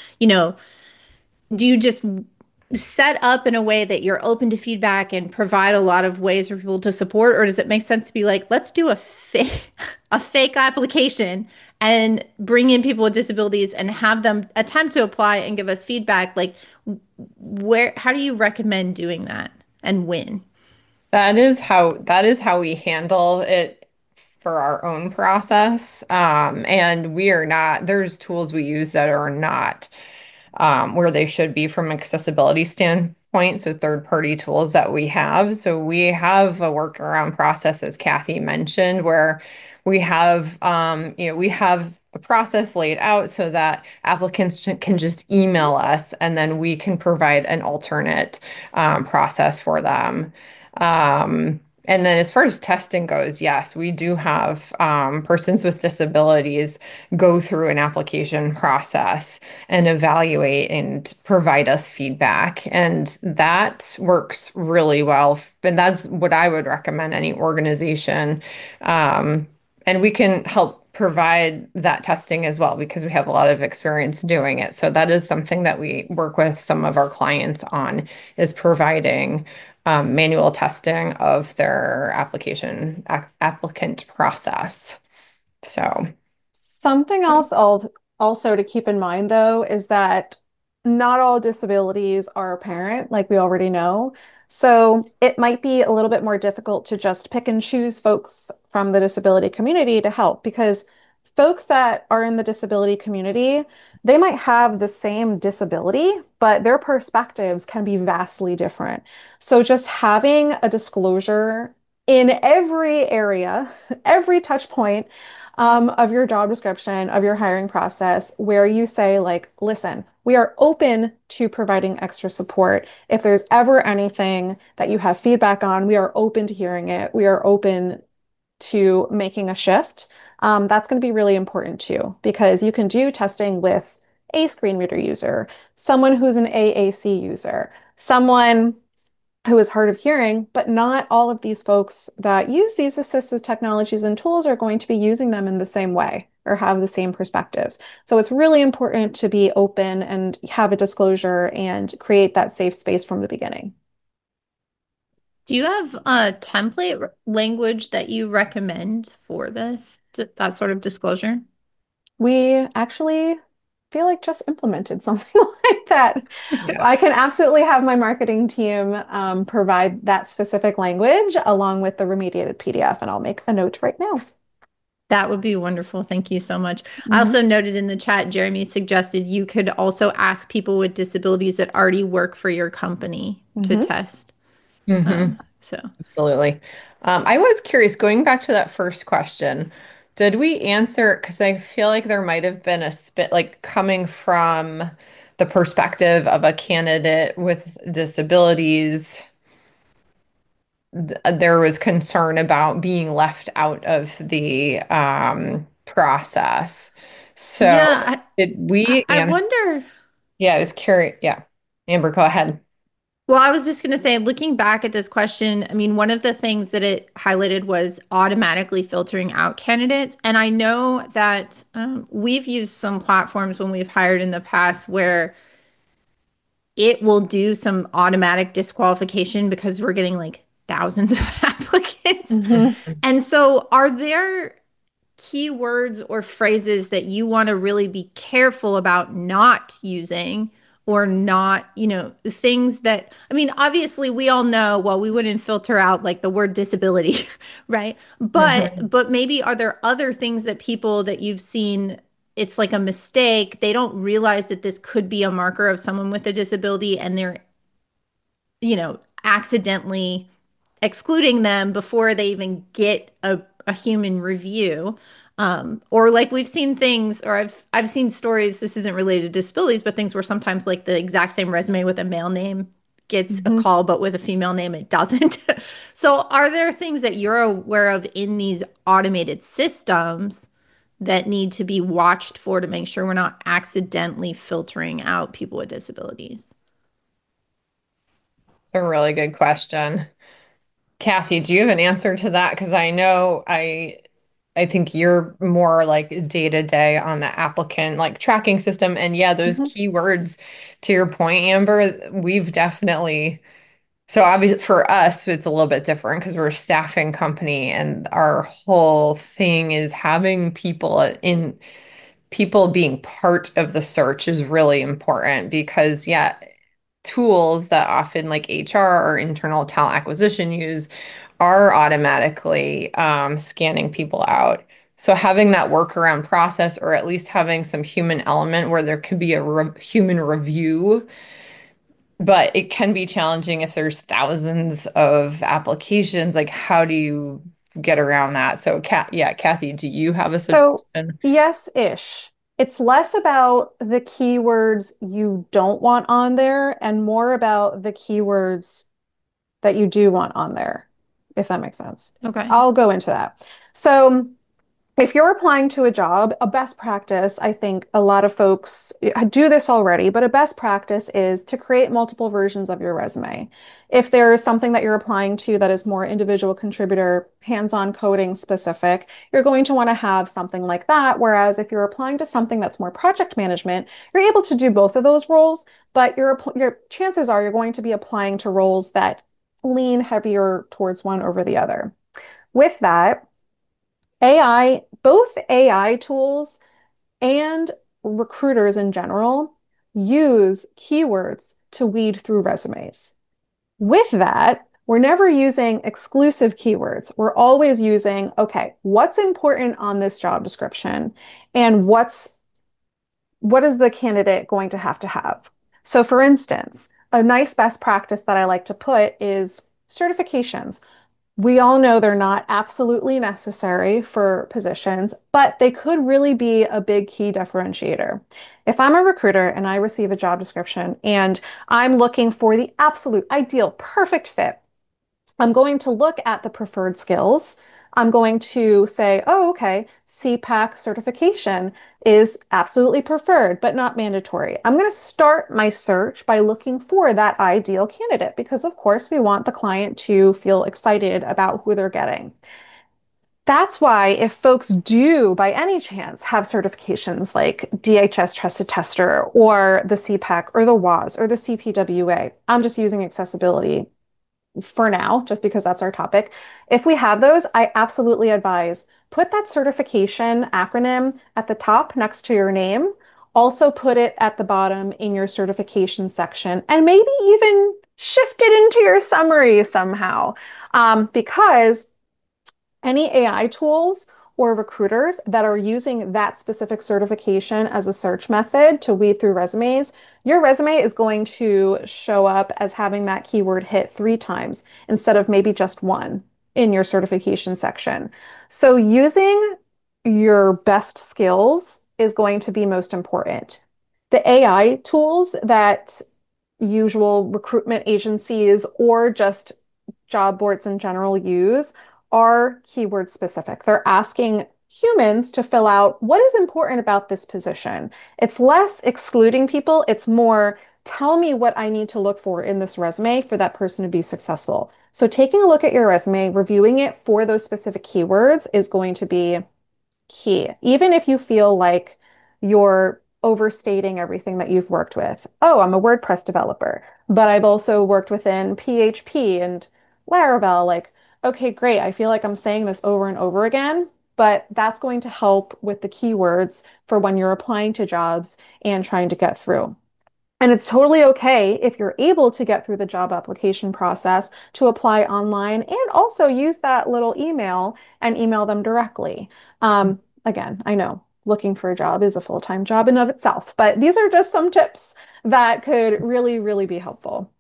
Do you just set up in a way that you're open to feedback and provide a lot of ways for people to support, or does it make sense to be like, let's do a fake application and bring in people with disabilities and have them attempt to apply and give us feedback? Like how do you recommend doing that and when? That is how we handle it for our own process. And there's tools we use that are not where they should be from accessibility standpoint. So third-party tools that we have. So we have a workaround process, as Kathy mentioned, where we have a process laid out so that applicants can just email us, and then we can provide an alternate process for them. And then as far as testing goes, yes, we do have persons with disabilities go through an application process and evaluate and provide us feedback. And that works really well. And that's what I would recommend any organization. And we can help provide that testing as well because we have a lot of experience doing it. So that is something that we work with some of our clients on, is providing manual testing of their applicant process. So Something else also to keep in mind, though, is that not all disabilities are apparent, like we already know. So it might be a little bit more difficult to just pick and choose folks from the disability community to help because folks that are in the disability community, they might have the same disability, but their perspectives can be vastly different. So just having a disclosure in every area, every touch point of your job description, of your hiring process, where you say, like, listen, we are open to providing extra support. If there's ever anything that you have feedback on, we are open to hearing it. We are open to making a shift. That's going to be really important too, because you can do testing with a screen reader user, someone who's an AAC user, someone who is hard of hearing, but not all of these folks that use these assistive technologies and tools are going to be using them in the same way or have the same perspectives. So it's really important to be open and have a disclosure and create that safe space from the beginning. Do you have a template language that you recommend for this, that sort of disclosure? We actually feel like just implemented something like that. Yeah. I can absolutely have my marketing team provide that specific language along with the remediated PDF, and I'll make a note right now. That would be wonderful. Thank you so much. I Mhm. also noted in the chat, Jeremy suggested you could also ask people with disabilities that already work for your company to Mhm. test. Hmm. So Absolutely. I was curious, going back to that first question, did we answer? Because I feel like there might have been a spit, like coming from the perspective of a candidate with disabilities, there was concern about being left out of the process. So yeah, did we I answer? wonder. Yeah, I was curious. Yeah. Amber, go ahead. Well, I was just going to say, looking back at this question, I mean, one of the things that it highlighted was automatically filtering out candidates. And I know that we've used some platforms when we've hired in the past where it will do some automatic disqualification because we're getting like thousands of applicants. Mhm. And so, are there keywords or phrases that you want to really be careful about not using or not, things that, I mean, obviously we all know, well, we wouldn't filter out like the word disability, right? Mhm. But maybe are there other things that people that you've seen it's like a mistake. They don't realize that this could be a marker of someone with a disability and they're, accidentally excluding them before they even get a human review. Or like we've seen things, or I've seen stories, this isn't related to disabilities, but things where sometimes like the exact same resume with a male name gets a Mhm. call, but with a female name, it doesn't. So are there things that you're aware of in these automated systems that need to be watched for to make sure we're not accidentally filtering out people with disabilities? It's a really good question. Kathy, do you have an answer to that? Because I know I think you're more like day to day on the applicant like tracking system. And yeah, those Mhm. keywords, to your point, Amber, we've definitely so obviously for us, it's a little bit different because we're a staffing company and our whole thing is having people being part of the search is really important because yeah, tools that often like HR or internal talent acquisition use are automatically scanning people out. So having that workaround process, or at least having some human element where there could be a human review, but it can be challenging if there's thousands of applications. Like, how do you get around that? So, yeah, Kathy, do you have a So, suggestion? yes-ish. It's less about the keywords you don't want on there and more about the keywords that you do want on there, if that makes sense. Okay. I'll go into that. So, if you're applying to a job, a best practice, I think a lot of folks do this already, but a best practice is to create multiple versions of your resume. If there is something that you're applying to that is more individual contributor, hands-on coding specific, you're going to want to have something like that. Whereas if you're applying to something that's more project management, you're able to do both of those roles, but your chances are you're going to be applying to roles that lean heavier towards one over the other. With that, both AI tools and recruiters in general use keywords to weed through resumes. With that, we're never using exclusive keywords. We're always using, okay, what's important on this job description and what is the candidate going to have to have? So for instance, a nice best practice that I like to put is certifications. We all know they're not absolutely necessary for positions, but they could really be a big key differentiator. If I'm a recruiter and I receive a job description and I'm looking for the absolute ideal, perfect fit, I'm going to look at the preferred skills. I'm going to say, oh, okay, CPAC certification is absolutely preferred, but not mandatory. I'm going to start my search by looking for that ideal candidate because, of course, we want the client to feel excited about who they're getting. That's why if folks do, by any chance, have certifications like DHS Trusted Tester or the CPAC or the WAS or the CPWA, I'm just using accessibility for now, just because that's our topic. If we have those, I absolutely advise put that certification acronym at the top next to your name. Also put it at the bottom in your certification section and maybe even shift it into your summary somehow. Because any AI tools or recruiters that are using that specific certification as a search method to weed through resumes, your resume is going to show up as having that keyword hit 3 times instead of maybe just one in your certification section. So using your best skills is going to be most important. The AI tools that usual recruitment agencies or just job boards in general use are keyword specific. They're asking humans to fill out what is important about this position. It's less excluding people, it's more tell me what I need to look for in this resume for that person to be successful. So taking a look at your resume, reviewing it for those specific keywords is going to be key. Even if you feel like you're overstating everything that you've worked with. Oh, I'm a WordPress developer, but I've also worked within PHP and Laravel. Like, okay, great. I feel like I'm saying this over and over again, but that's going to help with the keywords for when you're applying to jobs and trying to get through. And it's totally okay if you're able to get through the job application process to apply online and also use that little email and email them directly. Again, I know looking for a job is a full-time job in of itself, but these are just some tips that could really, really be helpful.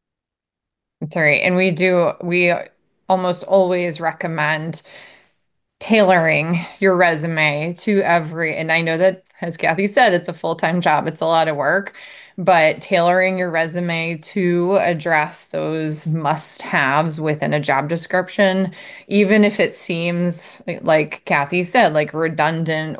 Sorry. And we almost always recommend tailoring your resume to and I know that, as Kathy said, it's a full-time job, it's a lot of work, but tailoring your resume to address those must-haves within a job description, even if it seems like Kathy said, like redundant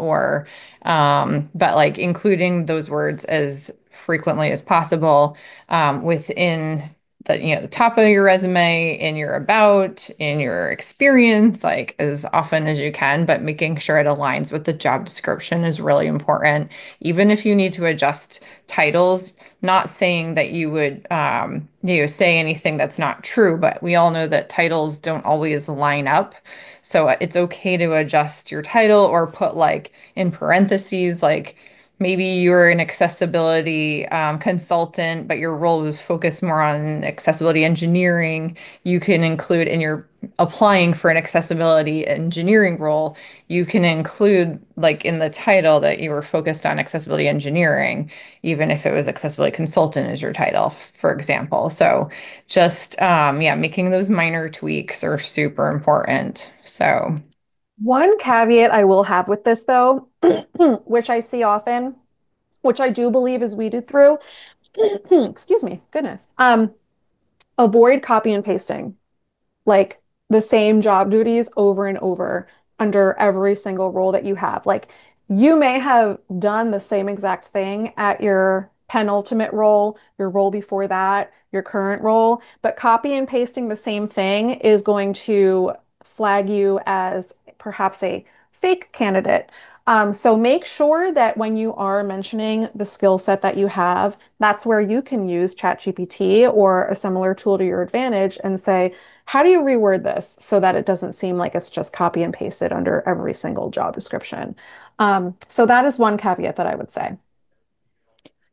but like including those words as frequently as possible within the top of your resume, in your about, in your experience, like as often as you can, but making sure it aligns with the job description is really important. Even if you need to adjust titles, not saying that you would say anything that's not true, but we all know that titles don't always line up. So it's okay to adjust your title or put like in parentheses, like maybe you're an accessibility consultant, but your role was focused more on accessibility engineering. You can include in your applying for an accessibility engineering role, you can include like in the title that you were focused on accessibility engineering, even if it was accessibility consultant as your title, for example. So just, yeah, making those minor tweaks are super important. So One caveat I will have with this though, which I see often, which I do believe is weeded through, excuse me, goodness, avoid copy and pasting like the same job duties over and over under every single role that you have. Like you may have done the same exact thing at your penultimate role, your role before that, your current role, but copy and pasting the same thing is going to flag you as perhaps a fake candidate. So make sure that when you are mentioning the skill set that you have, that's where you can use ChatGPT or a similar tool to your advantage and say, how do you reword this so that it doesn't seem like it's just copy and pasted under every single job description? So that is one caveat that I would say.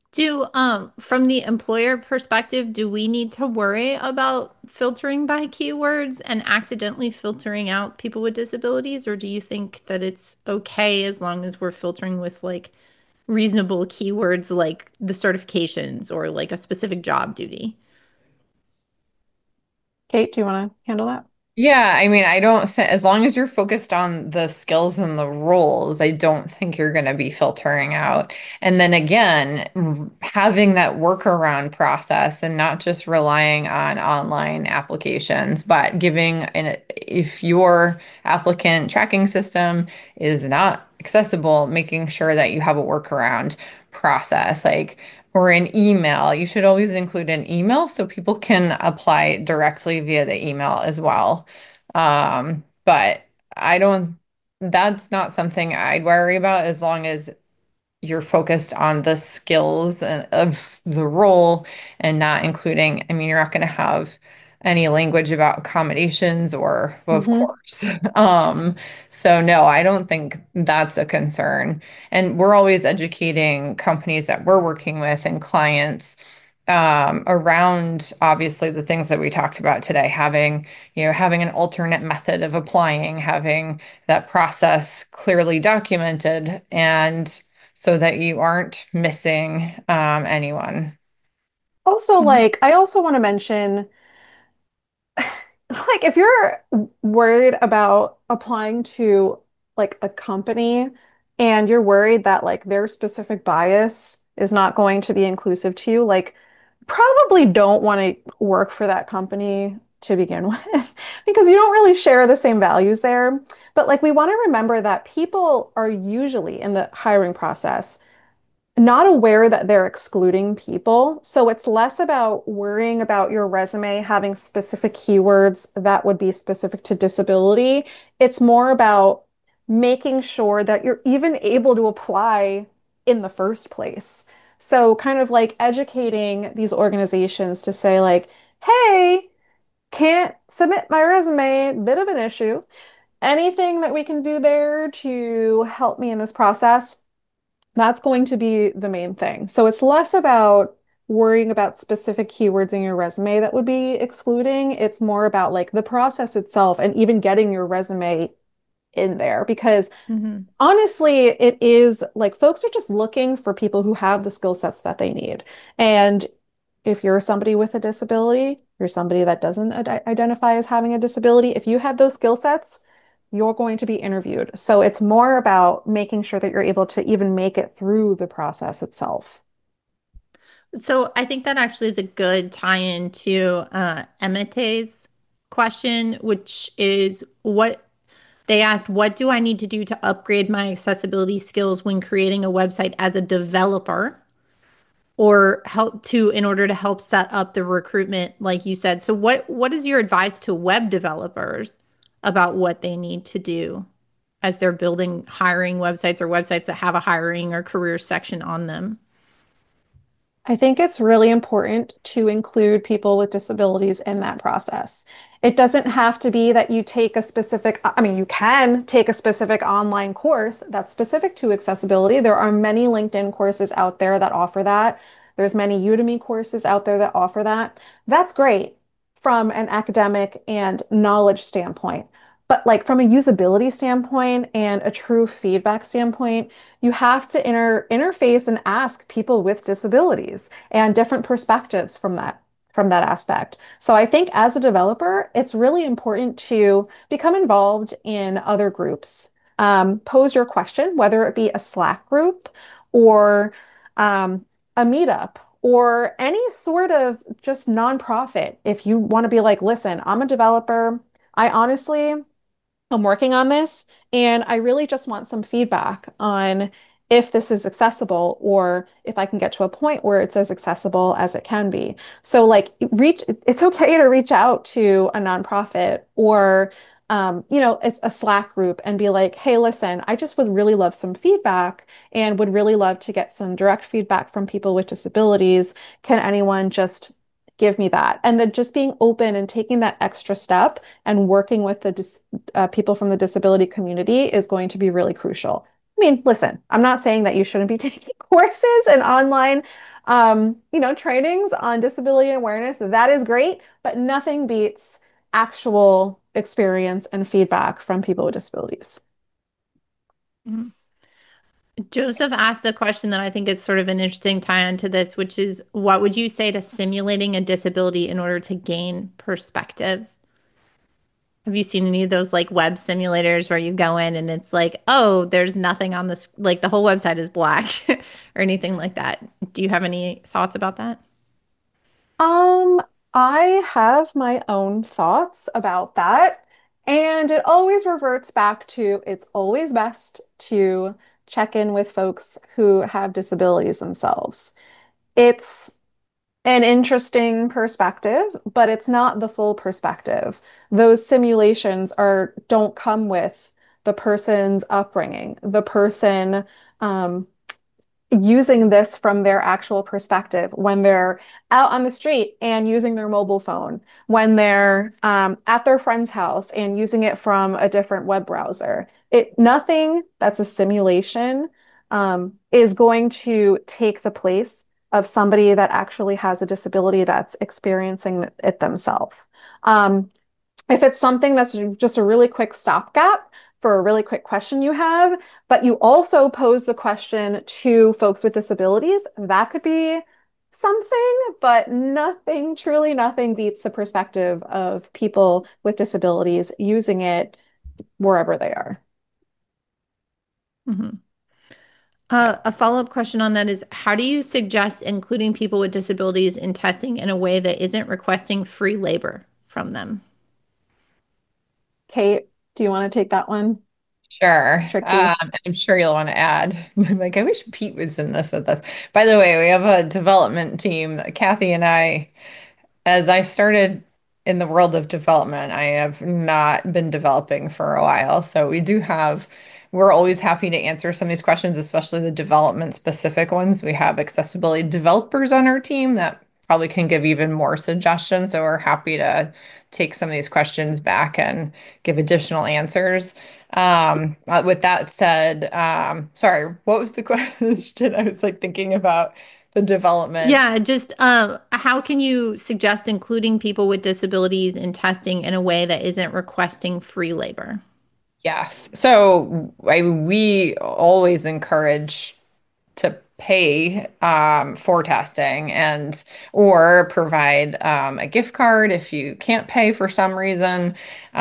From the employer perspective, do we need to worry about filtering by keywords and accidentally filtering out people with disabilities, or do you think that it's okay as long as we're filtering with like reasonable keywords like the certifications or like a specific job duty? Kate, do you want to handle that? Yeah, I mean, I don't think as long as you're focused on the skills and the roles, I don't think you're going to be filtering out. And then again, having that workaround process and not just relying on online applications, but if your applicant tracking system is not accessible, making sure that you have a workaround process. Like or an email. You should always include an email so people can apply directly via the email as well. But I don't, that's not something I'd worry about as long as you're focused on the skills of the role and not including, I mean, you're not going to have any language about accommodations or, well, of Hmm. course. So no, I don't think that's a concern. And we're always educating companies that we're working with and clients around obviously the things that we talked about today, having an alternate method of applying, having that process clearly documented and so that you aren't missing anyone. Also, Mhm. like, I also want to mention, like, if you're worried about applying to like a company and you're worried that like their specific bias is not going to be inclusive to you, like, probably don't want to work for that company to begin with because you don't really share the same values there. But like, we want to remember that people are usually in the hiring process not aware that they're excluding people. So it's less about worrying about your resume having specific keywords that would be specific to disability. It's more about making sure that you're even able to apply in the first place. So kind of like educating these organizations to say like, hey, can't submit my resume, bit of an issue. Anything that we can do there to help me in this process? That's going to be the main thing. So it's less about worrying about specific keywords in your resume that would be excluding. It's more about like the process itself and even getting your resume in there because Mhm. honestly, it is like folks are just looking for people who have the skill sets that they need. And if you're somebody with a disability, you're somebody that doesn't identify as having a disability, if you have those skill sets, you're going to be interviewed. So it's more about making sure that you're able to even make it through the process itself. So I think that actually is a good tie-in to Emete's question, which is what they asked, what do I need to do to upgrade my accessibility skills when creating a website as a developer or help to in order to help set up the recruitment, like you said. So what is your advice to web developers about what they need to do as they're building hiring websites or websites that have a hiring or career section on them? I think it's really important to include people with disabilities in that process. It doesn't have to be that you take a specific, I mean, you can take a specific online course that's specific to accessibility. There are many LinkedIn courses out there that offer that. There's many Udemy courses out there that offer that. That's great from an academic and knowledge standpoint. But like from a usability standpoint and a true feedback standpoint, you have to interface and ask people with disabilities and different perspectives from that aspect. So I think as a developer, it's really important to become involved in other groups. Pose your question, whether it be a Slack group or a meetup or any sort of just nonprofit. If you want to be like, listen, I'm a developer. I honestly I'm working on this and I really just want some feedback on if this is accessible or if I can get to a point where it's as accessible as it can be. So like it's okay to reach out to a nonprofit or it's a Slack group and be like, hey, listen, I just would really love some feedback and would really love to get some direct feedback from people with disabilities. Can anyone just give me that? And then just being open and taking that extra step and working with the people from the disability community is going to be really crucial. mean, listen, I'm not saying that you shouldn't be taking courses and online, trainings on disability awareness. That is great, but nothing beats actual experience and feedback from people with disabilities. Mhm. Joseph asked a question that I think is sort of an interesting tie-on to this, which is what would you say to simulating a disability in order to gain perspective? Have you seen any of those like web simulators where you go in and it's like, oh, there's nothing on this, like the whole website is black or anything like that? Do you have any thoughts about that? Um, I have my own thoughts about that, and it always reverts back to it's always best to check in with folks who have disabilities themselves. It's an interesting perspective, but it's not the full perspective. Those simulations don't come with the person's upbringing, the person um, using this from their actual perspective when they're out on the street and using their mobile phone, when they're at their friend's house and using it from a different web browser. Nothing that's a simulation is going to take the place of somebody that actually has a disability that's experiencing it themselves. Um, if it's something that's just a really quick stopgap for a really quick question you have, but you also pose the question to folks with disabilities, that could be something, but nothing, truly nothing beats the perspective of people with disabilities using it wherever they are. Mhm. A follow-up question on that is, how do you suggest including people with disabilities in testing in a way that isn't requesting free labor from them? Kate, do you want to take that one? Sure. It's tricky. I'm sure you'll want to add. I'm like, I wish Pete was in this with us. By the way, we have a development team. Kathy and I, as I started in the world of development, I have not been developing for a while. So we're always happy to answer some of these questions, especially the development specific ones. We have accessibility developers on our team that probably can give even more suggestions. So we're happy to take some of these questions back and give additional answers. With that said, sorry, what was the question? I was like thinking about the development. Yeah, just how can you suggest including people with disabilities in testing in a way that isn't requesting free labor? Yes. So we always encourage to pay for testing and or provide a gift card if you can't pay for some reason.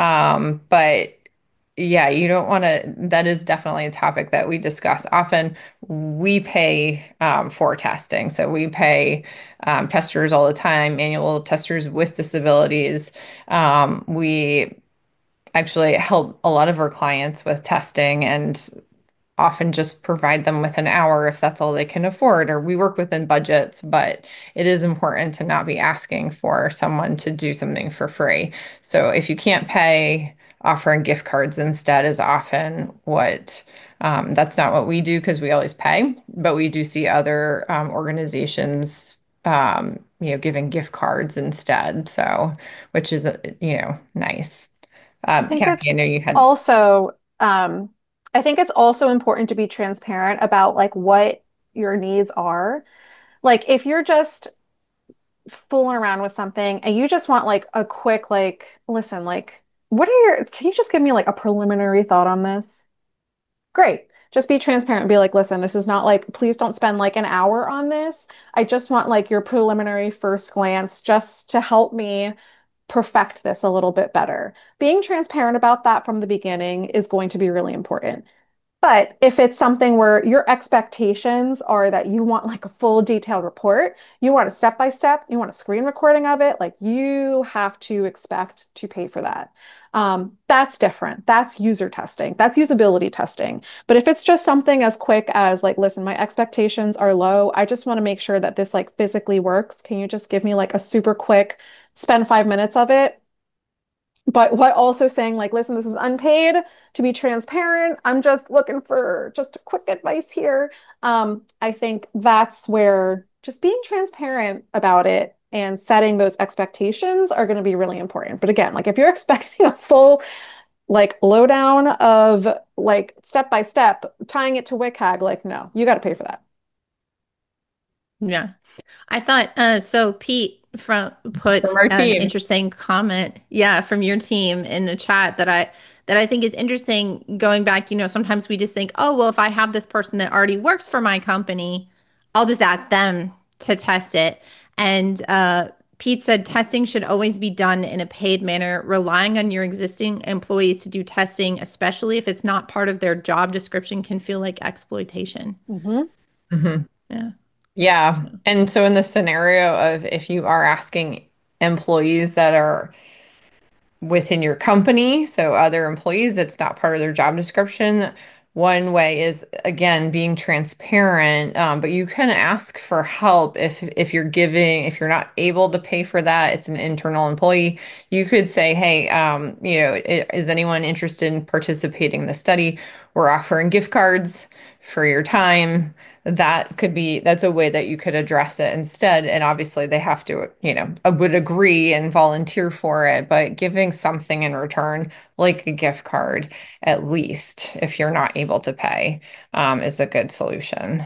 But yeah, you don't want to, that is definitely a topic that we discuss often. We pay for testing. So we pay testers all the time, manual testers with disabilities. We actually help a lot of our clients with testing and often just provide them with an hour if that's all they can afford, or we work within budgets, but it is important to not be asking for someone to do something for free. So if you can't pay, offering gift cards instead is often that's not what we do because we always pay, but we do see other organizations, giving gift cards instead. So, which is, nice. I think Kathy, I it's know you had. also I think it's also important to be transparent about like what your needs are. Like if you're just fooling around with something and you just want like a quick like listen, like can you just give me like a preliminary thought on this? Great. Just be transparent and be like, listen, this is not like, please don't spend like an hour on this. I just want like your preliminary first glance just to help me perfect this a little bit better. Being transparent about that from the beginning is going to be really important. But if it's something where your expectations are that you want like a full detailed report, you want a step by step, you want a screen recording of it, like you have to expect to pay for that. That's different. That's user testing. That's usability testing. But if it's just something as quick as like, listen, my expectations are low. I just want to make sure that this like physically works. Can you just give me like a super quick, spend 5 minutes of it? But what also saying like, listen, this is unpaid to be transparent. I'm just looking for just a quick advice here. I think that's where just being transparent about it and setting those expectations are going to be really important. But again, like if you're expecting a full like lowdown of like step by step, tying it to WCAG, like, no, you got to pay for that. Yeah. I thought so Pete From put our an team. interesting comment, yeah, from your team in the chat that I think is interesting going back, sometimes we just think, "Oh, well, if I have this person that already works for my company, I'll just ask them to test it." And Pete said testing should always be done in a paid manner. Relying on your existing employees to do testing, especially if it's not part of their job description, can feel like exploitation. Mm-hmm. Mhm. Yeah. Yeah. And so in the scenario of if you are asking employees that are within your company, so other employees, it's not part of their job description. One way is again being transparent, but you can ask for help if if you're not able to pay for that, it's an internal employee. You could say, hey, is anyone interested in participating in the study? We're offering gift cards for your time. That's a way that you could address it instead. And obviously they have to, would agree and volunteer for it, but giving something in return, like a gift card, at least if you're not able to pay, is a good solution.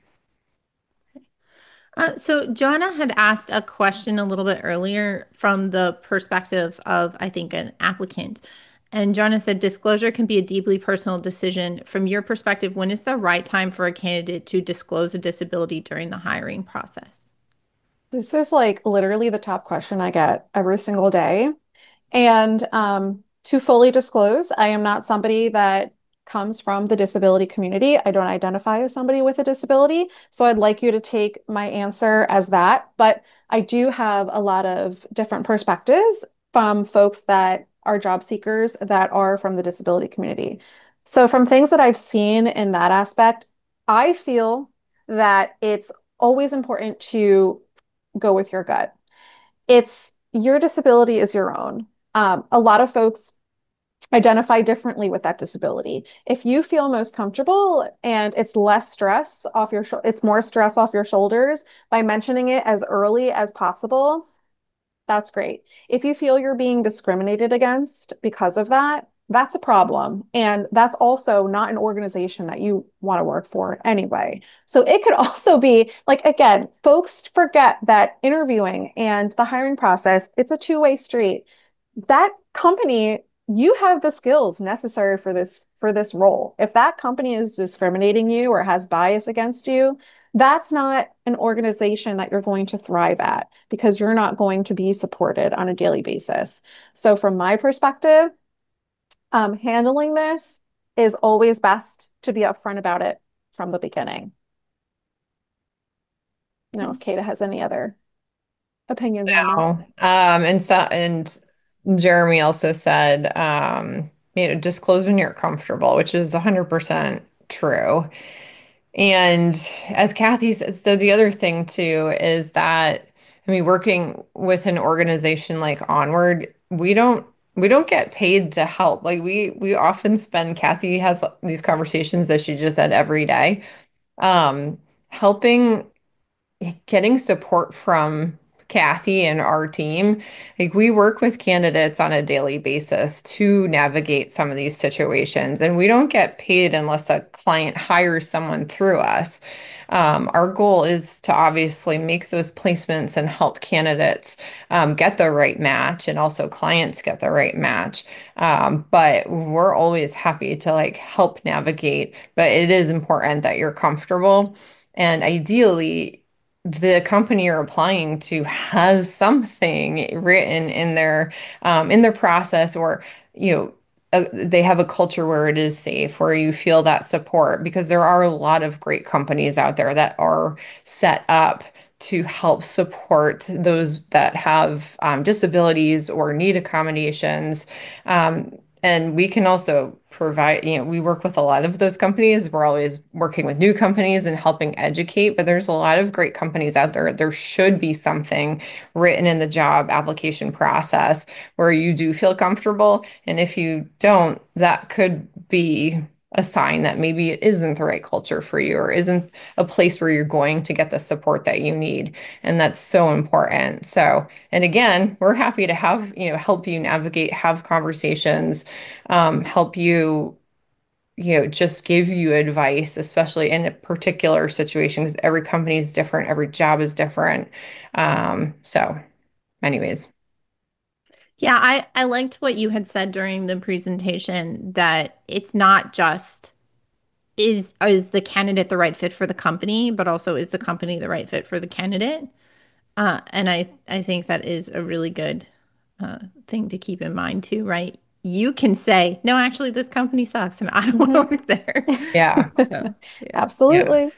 So Joanna had asked a question a little bit earlier from the perspective of, I think, an applicant. And Joanna said, disclosure can be a deeply personal decision. From your perspective, when is the right time for a candidate to disclose a disability during the hiring process? This is like literally the top question I get every single day. And to fully disclose, I am not somebody that comes from the disability community. I don't identify as somebody with a disability. So I'd like you to take my answer as that. But I do have a lot of different perspectives from folks that are job seekers that are from the disability community. So from things that I've seen in that aspect, I feel that it's always important to go with your gut. It's your disability is your own. A lot of folks identify differently with that disability. If you feel most comfortable and it's less stress off your it's more stress off your shoulders by mentioning it as early as possible, that's great. If you feel you're being discriminated against because of that, that's a problem. And that's also not an organization that you want to work for anyway. So it could also be like, again, folks forget that interviewing and the hiring process, it's a two-way street. That company, you have the skills necessary for this role. If that company is discriminating you or has bias against you, that's not an organization that you're going to thrive at because you're not going to be supported on a daily basis. So from my perspective, handling this is always best to be upfront about it from the beginning. You know, if Kata has any other opinions on that. Oh, and Jeremy also said, disclose when you're comfortable, which is 100% true. And as Kathy says, so the other thing too is that, I mean, working with an organization like Onward, we don't get paid to help. Like we often spend, Kathy has these conversations that she just said every day, helping getting support from Kathy and our team. Like we work with candidates on a daily basis to navigate some of these situations, and we don't get paid unless a client hires someone through us. Our goal is to obviously make those placements and help candidates get the right match, and also clients get the right match. But we're always happy to like help navigate. But it is important that you're comfortable, and ideally the company you're applying to has something written in their process, or they have a culture where it is safe, where you feel that support, because there are a lot of great companies out there that are set up to help support those that have disabilities or need accommodations. And we can also provide, we work with a lot of those companies. We're always working with new companies and helping educate, but there's a lot of great companies out there. There should be something written in the job application process where you do feel comfortable. And if you don't, that could be a sign that maybe it isn't the right culture for you or isn't a place where you're going to get the support that you need. And that's so important. So, and again, we're happy to have, help you navigate, have conversations, help you, just give you advice, especially in a particular situation, because every company is different, every job is different. So anyways. Yeah, I liked what you had said during the presentation that it's not just is the candidate the right fit for the company, but also is the company the right fit for the candidate? And I think that is a really good thing to keep in mind too, right? You can say, no, actually, this company sucks and I don't want to Mhm. work there. Yeah. So, yeah. Yeah. Absolutely.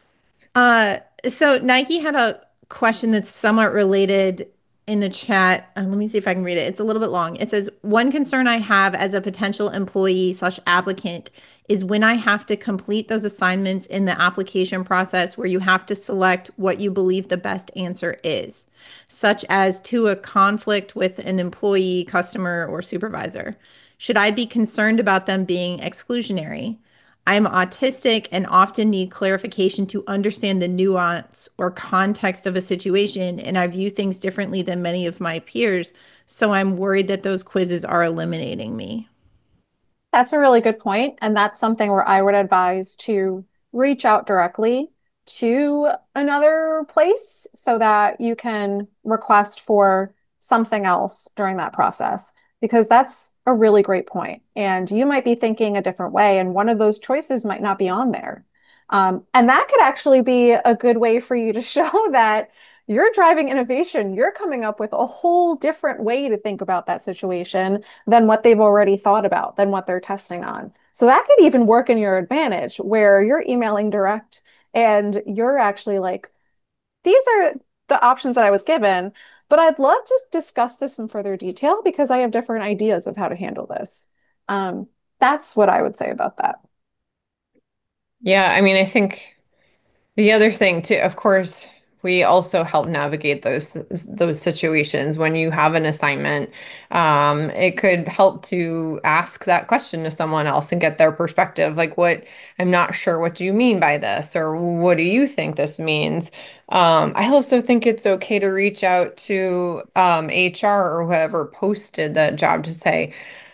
So Nike had a question that's somewhat related in the chat. Let me see if I can read it. It's a little bit long. It says, one concern I have as a potential employee slash applicant is when I have to complete those assignments in the application process where you have to select what you believe the best answer is, such as to a conflict with an employee, customer, or supervisor. Should I be concerned about them being exclusionary? I'm autistic and often need clarification to understand the nuance or context of a situation, and I view things differently than many of my peers, so I'm worried that those quizzes are eliminating me. That's a really good point, and that's something where I would advise to reach out directly to another place so that you can request for something else during that process, because that's a really great point. And you might be thinking a different way, and one of those choices might not be on there. And that could actually be a good way for you to show that you're driving innovation. You're coming up with a whole different way to think about that situation than what they've already thought about, than what they're testing on. So that could even work in your advantage where you're emailing direct and you're actually like, these are the options that I was given, but I'd love to discuss this in further detail because I have different ideas of how to handle this. Um, that's what I would say about that. Yeah, I mean, I think the other thing too, of course, we also help navigate those situations when you have an assignment. It could help to ask that question to someone else and get their perspective. Like, what, I'm not sure, what do you mean by this? Or what do you think this means? I also think it's okay to reach out to HR or whoever posted that job to say,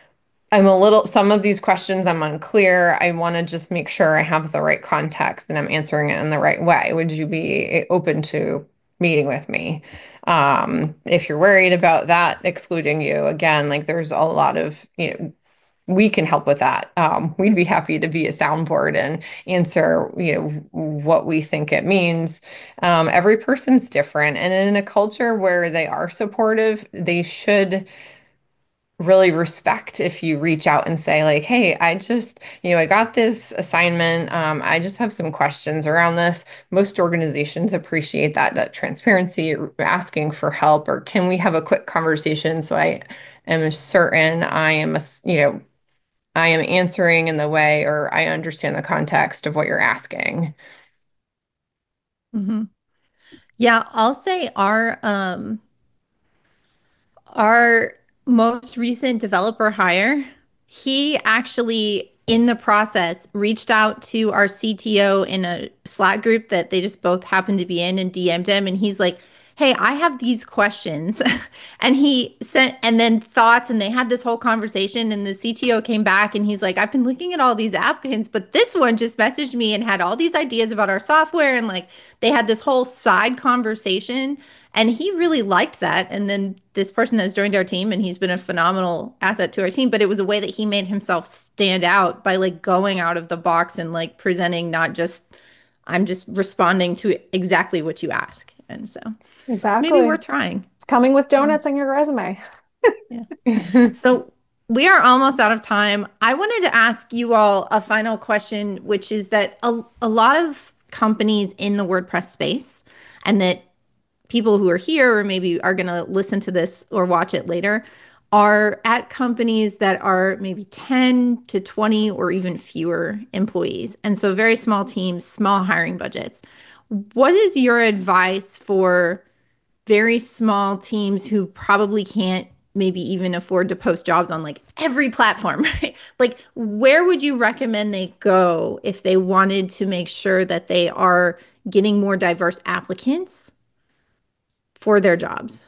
some of these questions I'm unclear. I want to just make sure I have the right context and I'm answering it in the right way. Would you be open to meeting with me? If you're worried about that excluding you, again, like there's a lot of, we can help with that. We'd be happy to be a soundboard and answer, what we think it means. Every person's different. And in a culture where they are supportive, they should really respect if you reach out and say like, hey, I got this assignment. I just have some questions around this. Most organizations appreciate that transparency, asking for help, or can we have a quick conversation so I am certain I am answering in the way or I understand the context of what you're asking. Mhm. Yeah, I'll say our most recent developer hire, he actually, in the process, reached out to our CTO in a Slack group that they just both happened to be in and DM'd him. And he's like, hey, I have these questions. And he sent, and then thoughts, and they had this whole conversation. And the CTO came back and he's like, I've been looking at all these applicants, but this one just messaged me and had all these ideas about our software. And like, they had this whole side conversation. And he really liked that. And then this person has joined our team and he's been a phenomenal asset to our team. But it was a way that he made himself stand out by like going out of the box and like presenting not just, I'm just responding to exactly what you ask. And so maybe Exactly. worth trying. It's coming with Yeah. donuts in your resume. Yeah. So we are almost out of time. I wanted to ask you all a final question, which is that a lot of companies in the WordPress space and that people who are here or maybe are going to listen to this or watch it later are at companies that are maybe 10 to 20 or even fewer employees. And so very small teams, small hiring budgets. What is your advice for very small teams who probably can't maybe even afford to post jobs on like every platform, right? Like, where would you recommend they go if they wanted to make sure that they are getting more diverse applicants for their jobs?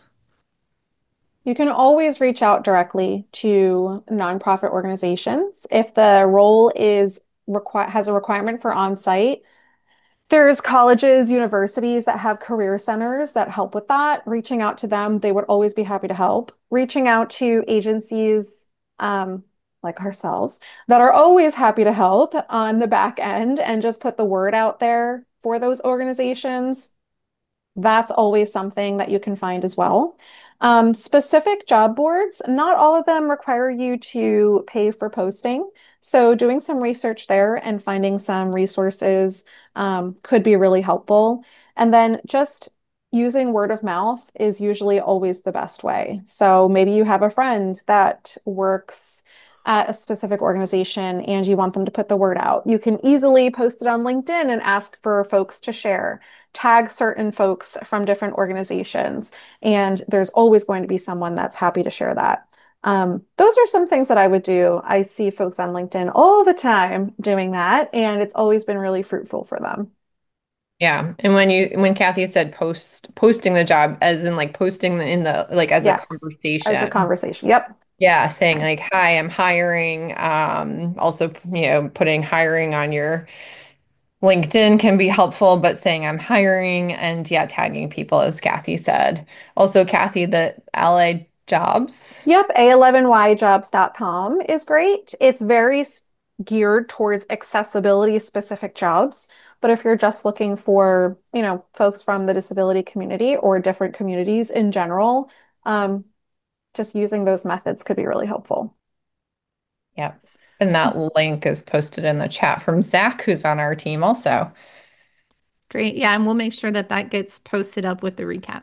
You can always reach out directly to nonprofit organizations. If the role has a requirement for on-site, there's colleges, universities that have career centers that help with that. Reaching out to them, they would always be happy to help. Reaching out to agencies like ourselves that are always happy to help on the back end and just put the word out there for those organizations. That's always something that you can find as well. Specific job boards, not all of them require you to pay for posting. So doing some research there and finding some resources could be really helpful. And then just using word of mouth is usually always the best way. So maybe you have a friend that works at a specific organization and you want them to put the word out. You can easily post it on LinkedIn and ask for folks to share. Tag certain folks from different organizations, and there's always going to be someone that's happy to share that. Those are some things that I would do. I see folks on LinkedIn all the time doing that, and it's always been really fruitful for them. Yeah. And when Kathy said posting the job, as in like posting in the like as Yes, a conversation. as a conversation. Yep. Yeah, saying like, hi, I'm hiring. Also, putting hiring on your LinkedIn can be helpful, but saying I'm hiring and tagging people, as Kathy said. Also, Kathy, the Allied Jobs. Yep, a11yjobs.com is great. It's very geared towards accessibility specific jobs. But if you're just looking for, folks from the disability community or different communities in general, just using those methods could be really helpful. Yep. And that link is posted in the chat from Zach, who's on our team also. Great. Yeah. And we'll make sure that that gets posted up with the recap.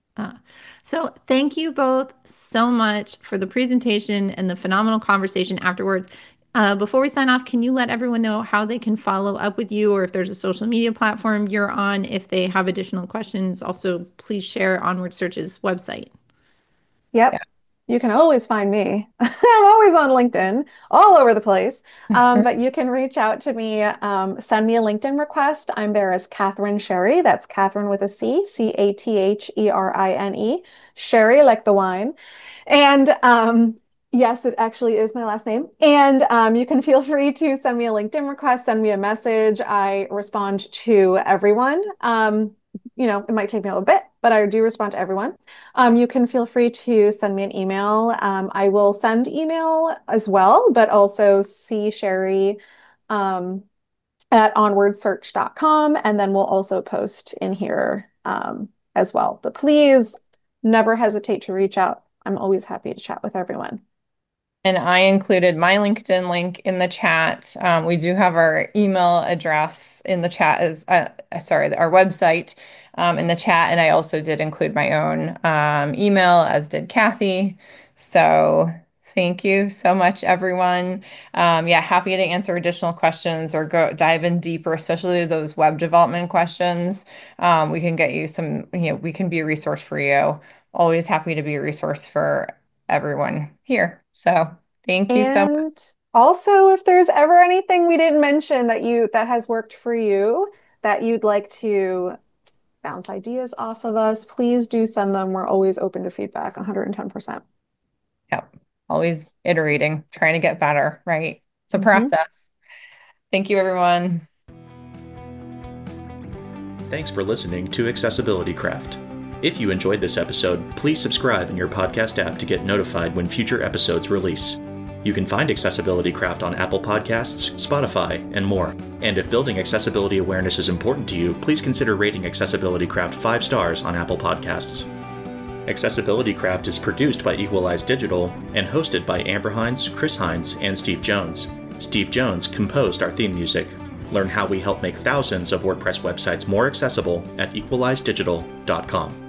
So thank you both so much for the presentation and the phenomenal conversation afterwards. Before we sign off, can you let everyone know how they can follow up with you, or if there's a social media platform you're on, if they have additional questions? Also, please share Onward Search's website. Yep. Yeah. You can always find me. I'm always on LinkedIn, all over the place. But you can reach out to me, send me a LinkedIn request. I'm there as Catherine Sherry. That's Catherine with a C, Catherine, Sherry, like the wine. And yes, it actually is my last name. And you can feel free to send me a LinkedIn request, send me a message. I respond to everyone. It might take me a little bit, but I do respond to everyone. You can feel free to send me an email. I will send email as well, but also see Sherry at onwardsearch.com. And then we'll also post in here as well. But please never hesitate to reach out. I'm always happy to chat with everyone. And I included my LinkedIn link in the chat. We do have our email address in the chat, our website in the chat. And I also did include my own email, as did Kathy. So thank you so much, everyone. Happy to answer additional questions or dive in deeper, especially those web development questions. We can get you some, we can be a resource for you. Always happy to be a resource for everyone here. So thank you so much. And also, if there's ever anything we didn't mention that has worked for you, that you'd like to bounce ideas off of us, please do send them. We're always open to feedback, 110%. Yep. Always iterating, trying to get better, right? It's a process. Thank you, everyone. Thanks for listening to Accessibility Craft. If you enjoyed this episode, please subscribe in your podcast app to get notified when future episodes release. You can find Accessibility Craft on Apple Podcasts, Spotify, and more. And if building accessibility awareness is important to you, please consider rating Accessibility Craft 5 stars on Apple Podcasts. Accessibility Craft is produced by Equalize Digital and hosted by Amber Hines, Chris Hines, and Steve Jones. Steve Jones composed our theme music. Learn how we help make thousands of WordPress websites more accessible at equalizedigital.com.